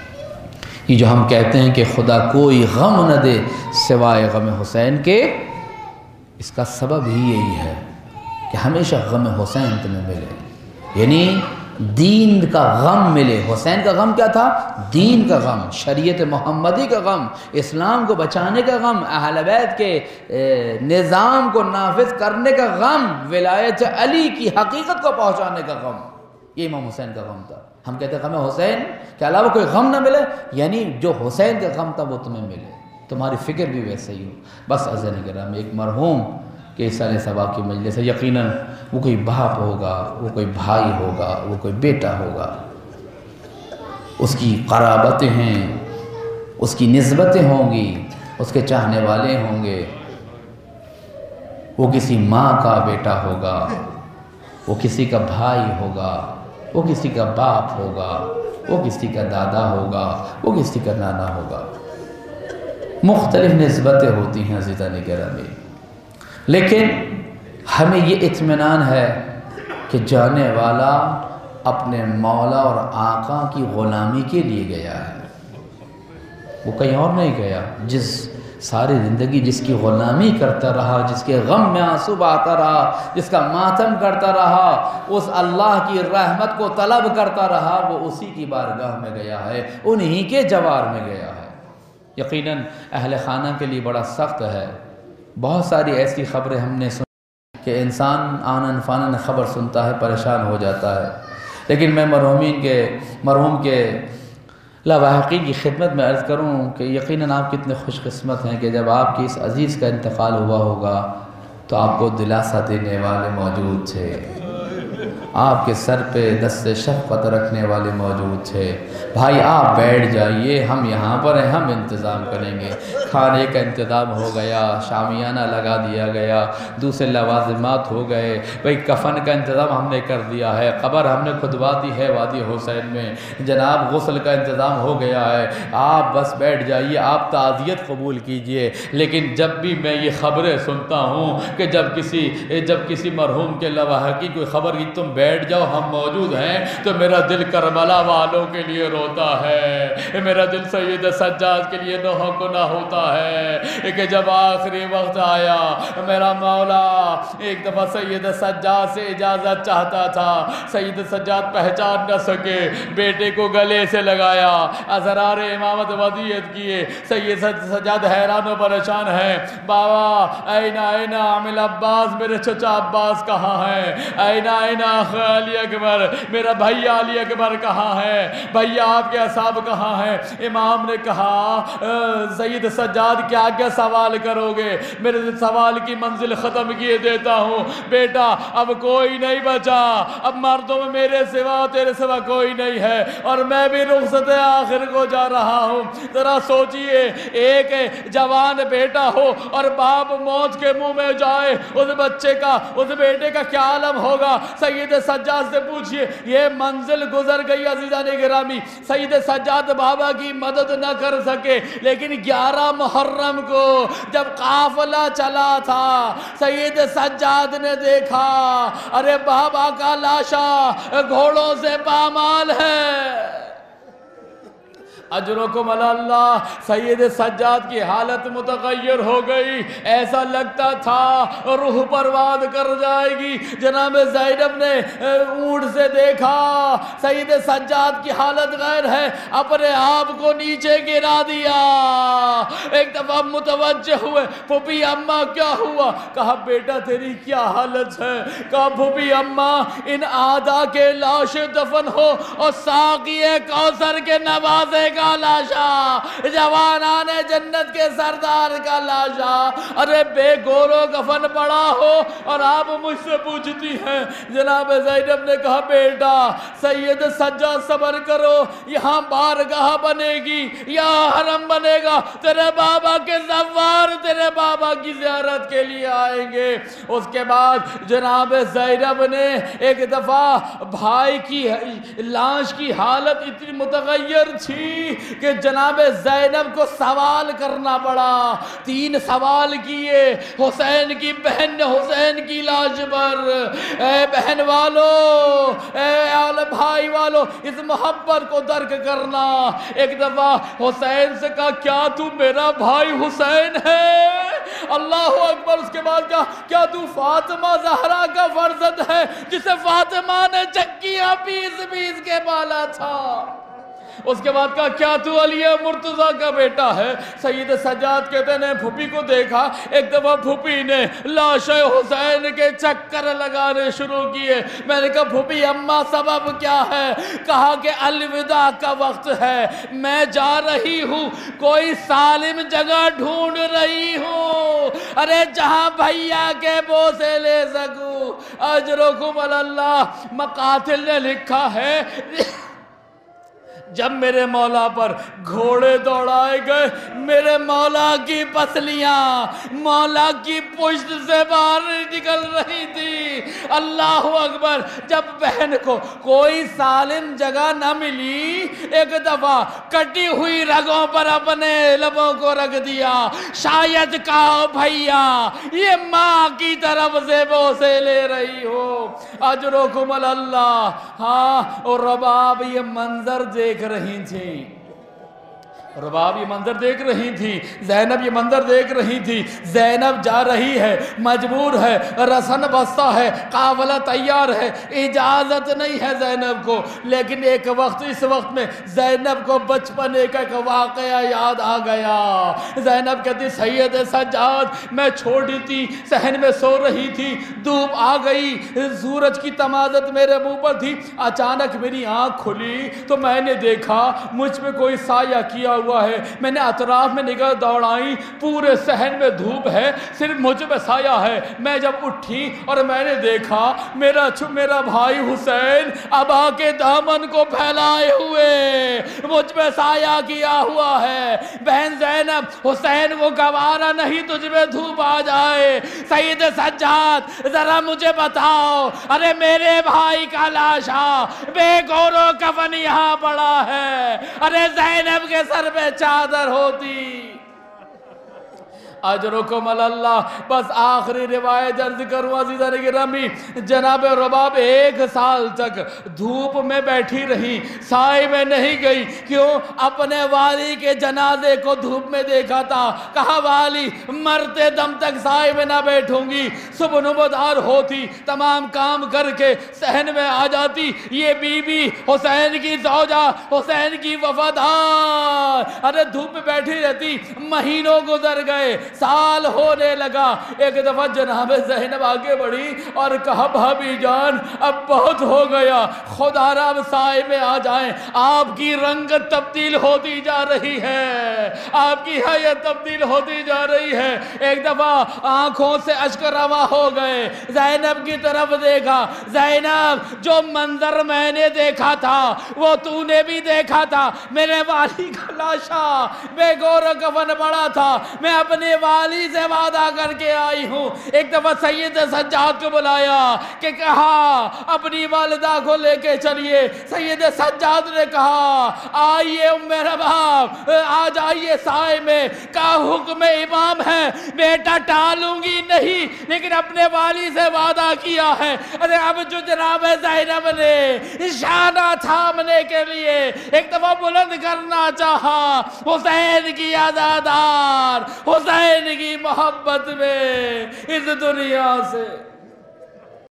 یہ جو ہم کہتے ہیں کہ خدا کوئی غم نہ دے سوائے غم حسین کے، اس کا سبب ہی یہی ہے کہ ہمیشہ غم حسین تمہیں ملے، یعنی دین کا غم ملے۔ حسین کا غم کیا تھا؟ دین کا غم، شریعت محمدی کا غم، اسلام کو بچانے کا غم، اہل بیت کے نظام کو نافذ کرنے کا غم، ولایت علی کی حقیقت کو پہنچانے کا غم، یہ امام حسین کا غم تھا۔ ہم کہتے ہیں غم حسین کے علاوہ کوئی غم نہ ملے، یعنی جو حسین کا غم تھا وہ تمہیں ملے، تمہاری فکر بھی ویسے ہی ہو۔ بس عزیزان گرامی، ایک مرحوم کہ سال صبا کی مجلس ہے، یقیناً وہ کوئی باپ ہوگا، وہ کوئی بھائی ہوگا، وہ کوئی بیٹا ہوگا، اس کی قرابتیں ہیں، اس کی نسبتیں ہوں گی، اس کے چاہنے والے ہوں گے، وہ کسی ماں کا بیٹا ہوگا، وہ کسی کا بھائی ہوگا، وہ کسی کا باپ ہوگا، وہ کسی کا دادا ہوگا، وہ کسی کا نانا ہوگا، مختلف نسبتیں ہوتی ہیں عزیزان گرامی، لیکن ہمیں یہ اطمینان ہے کہ جانے والا اپنے مولا اور آقا کی غلامی کے لیے گیا ہے، وہ کہیں اور نہیں گیا۔ جس ساری زندگی جس کی غلامی کرتا رہا، جس کے غم میں آنسو بہاتا رہا، جس کا ماتم کرتا رہا، اس اللہ کی رحمت کو طلب کرتا رہا، وہ اسی کی بارگاہ میں گیا ہے، انہی کے جوار میں گیا ہے۔ یقیناً اہل خانہ کے لیے بڑا سخت ہے۔ بہت ساری ایسی خبریں ہم نے سنی کہ انسان آنن فانن خبر سنتا ہے، پریشان ہو جاتا ہے، لیکن میں مرحوم کے لاواحقین کی خدمت میں عرض کروں کہ یقیناً آپ کتنے خوش قسمت ہیں کہ جب آپ کی اس عزیز کا انتقال ہوا ہوگا تو آپ کو دلاسا دینے والے موجود تھے، آپ کے سر پہ دست شفقت رکھنے والے موجود تھے۔ بھائی آپ بیٹھ جائیے، ہم یہاں پر ہیں، ہم انتظام کریں گے۔ کھانے کا انتظام ہو گیا، شامیانہ لگا دیا گیا، دوسرے لوازمات ہو گئے، بھئی کفن کا انتظام ہم نے کر دیا ہے، قبر ہم نے کھدوا دی ہے وادی حسین میں، جناب غسل کا انتظام ہو گیا ہے، آپ بس بیٹھ جائیے، آپ تعزیت قبول کیجئے۔ لیکن جب بھی میں یہ خبریں سنتا ہوں کہ جب کسی مرحوم کے لواحقین کوئی خبر کی تم بیٹھ جاؤ ہم موجود ہیں، تو میرا دل کربلا والوں کے لیے روتا ہے، میرا دل سید سجاد کے لیے نوحہ گناہ ہوتا ہے کہ جب آخری وقت آیا میرا مولا ایک دفعہ سید سجاد سے اجازت چاہتا تھا، سید سجاد پہچان نہ سکے، بیٹے کو گلے سے لگایا، اسرار امامت ودیعت کیے، سید سجاد حیران و پریشان ہیں، بابا اینا عامل عباس، میرے چچا عباس کہاں ہیں، اینا علی اکبر، میرا بھیا علی اکبر کہاں ہے، بھیا آپ کے اصحاب کہاں ہیں؟ امام نے کہا سید سجاد کیا سوال کرو گے، میرے سوال کی منزل ختم کیے دیتا ہوں، بیٹا اب کوئی نہیں بچا، اب مردوں میں میرے سوا تیرے سوا کوئی نہیں ہے، اور میں بھی رخصت آخر کو جا رہا ہوں۔ ذرا سوچئے ایک جوان بیٹا ہو اور باپ موت کے منہ میں جائے، اس بچے کا، اس بیٹے کا کیا عالم ہوگا؟ سید سجاد سے پوچھئے، یہ منزل گزر گئی عزیزان گرامی، سید سجاد بابا کی مدد نہ کر سکے، لیکن 11 محرم کو جب قافلہ چلا تھا سید سجاد نے دیکھا ارے بابا کا لاشا گھوڑوں سے پامال ہے، اجرکم اللہ۔ سید سجاد کی حالت متغیر ہو گئی، ایسا لگتا تھا روح پرواز کر جائے گی۔ جناب زینب نے اونٹ سے دیکھا سید سجاد کی حالت غیر ہے، اپنے آپ کو نیچے گرا دیا۔ ایک دفعہ متوجہ ہوئے، پھوپھی اماں کیا ہوا؟ کہا بیٹا تیری کیا حالت ہے؟ کہا پھوپھی اماں ان آدھا کے لاش دفن ہو اور ساقی کوثر کے نوازے کا لاشا، جوانان جنت کے سردار کا لاشا، ارے بے گورو کفن پڑا ہو اور آپ مجھ سے پوچھتی ہیں۔ جناب زینب نے کہا بیٹا سید سجاد صبر کرو، یہاں بارگاہ بنے گی، یہاں حرم بنے گا، تیرے بابا کے زوار تیرے بابا کی زیارت کے لیے آئیں گے۔ اس کے بعد جناب زینب نے ایک دفعہ بھائی کی لاش کی حالت اتنی متغیر تھی کہ جناب زینب کو سوال کرنا پڑا، 3 سوال کیے حسین کی بہن نے حسین کی لاش پر، اے بہن والو، اے بھائی والو، اس محبت کو درک کرنا۔ ایک دفعہ حسین سے کہا کیا تو میرا بھائی حسین ہے؟ اللہ اکبر۔ اس کے بعد کہا کیا تو فاطمہ زہرا کا فرزند ہے جسے فاطمہ نے چکیاں پیس پیس کے پالا تھا؟ اس کے بعد کہا کیا تو علی مرتضیٰ کا بیٹا ہے؟ سید سجاد کہتے ہیں پھوپھی کو دیکھا، ایک دفعہ پھوپھی نے لاش حسین کے چکر لگانے شروع کیے۔ میں نے کہا پھوپھی اماں سبب کیا ہے؟ کہا کہ الوداع کا وقت ہے، میں جا رہی ہوں، کوئی سالم جگہ ڈھونڈ رہی ہوں، ارے جہاں بھیا کے بوسے لے سکوں۔ اجرکم اللہ۔ مقاتل نے لکھا ہے جب میرے مولا پر گھوڑے دوڑائے گئے، میرے مولا کی پسلیاں مولا کی پشت سے باہر نکل رہی تھی۔ اللہ اکبر۔ جب بہن کو کوئی سالم جگہ نہ ملی، ایک دفعہ کٹی ہوئی رگوں پر اپنے لبوں کو رکھ دیا، شاید کہا بھیا یہ ماں کی طرف سے بوسے لے رہی ہو۔ اجرکم اللہ۔ ہاں، اور رباب یہ منظر دیکھ رہی تھی، رباب یہ منظر دیکھ رہی تھی، زینب یہ منظر دیکھ رہی تھی۔ زینب جا رہی ہے، مجبور ہے، رسن بستہ ہے، قافلہ تیار ہے، اجازت نہیں ہے زینب کو، لیکن ایک وقت اس وقت میں زینب کو بچپنے کا ایک واقعہ یاد آ گیا۔ زینب کہتی سید سجاد میں چھوٹی تھی، صحن میں سو رہی تھی، دھوپ آ گئی، سورج کی تمازت میرے منہ پر تھی، اچانک میری آنکھ کھلی تو میں نے دیکھا مجھ پہ کوئی سایہ کیا ہوا ہے۔ میں نے اطراف میں نگاہ دوڑائی، پورے صحن میں دھوپ ہے، صرف مجھ پہ سایہ ہے۔ میں جب اٹھی اور میں نے دیکھا میرا بھائی حسین ابا کے دامن کو پھیلائے ہوئے مجھ پہ سایہ کیا ہوا ہے۔ بہن زینب حسین کو گوارا نہیں تجھ پہ دھوپ آ جائے۔ سید سجاد ذرا مجھے بتاؤ، ارے میرے بھائی کا لاشا بے گور و کفن یہاں پڑا ہے، ارے زینب کے سر پہ چادر ہوتی۔ اجرکم اللہ۔ بس آخری روایت عرض کروں عزیزان گرامی، جناب رباب 1 سال تک دھوپ میں بیٹھی رہی، سائے میں نہیں گئی۔ کیوں؟ اپنے والی کے جنازے کو دھوپ میں دیکھا تھا، کہا والی مرتے دم تک سائے میں نہ بیٹھوں گی۔ صبح نمودار ہوتی، تمام کام کر کے صحن میں آ جاتی، یہ بی بی حسین کی زوجہ، حسین کی وفادار، ارے دھوپ میں بیٹھی رہتی۔ مہینوں گزر گئے، سال ہونے لگا۔ ایک دفعہ جناب زینب آگے بڑھی اور کہا بھابی جان اب بہت ہو گیا، خدا را اب سائے میں آ جائیں، آپ کی رنگت تبدیل ہوتی جا رہی ہے، آپ کی حیت تبدیل ہوتی جا رہی ہے۔ ایک دفعہ آنکھوں سے اشک رواں ہو گئے، زینب کی طرف دیکھا، زینب جو منظر میں نے دیکھا تھا وہ تو نے بھی دیکھا تھا، میرے والی کا لاشا بے گور و کفن پڑا تھا، میں اپنے والی سے وعدہ کر کے آئی ہوں۔ ایک دفعہ سید سجاد کو بلایا کہ کہا اپنی والدہ کو لے کے چلیے۔ سید سجاد نے کہا آئیے ام رباب، آ جائیے سائے میں، کا حکم امام ہے، بیٹا ٹالوں گی نہیں، لیکن اپنے والی سے وعدہ کیا ہے۔ ارے اب جو جناب زینب نے شانہ تھامنے کے لیے ایک دفعہ بلند کرنا چاہا، حسین کی عزادار، حسین کی محبت میں اس دنیا سے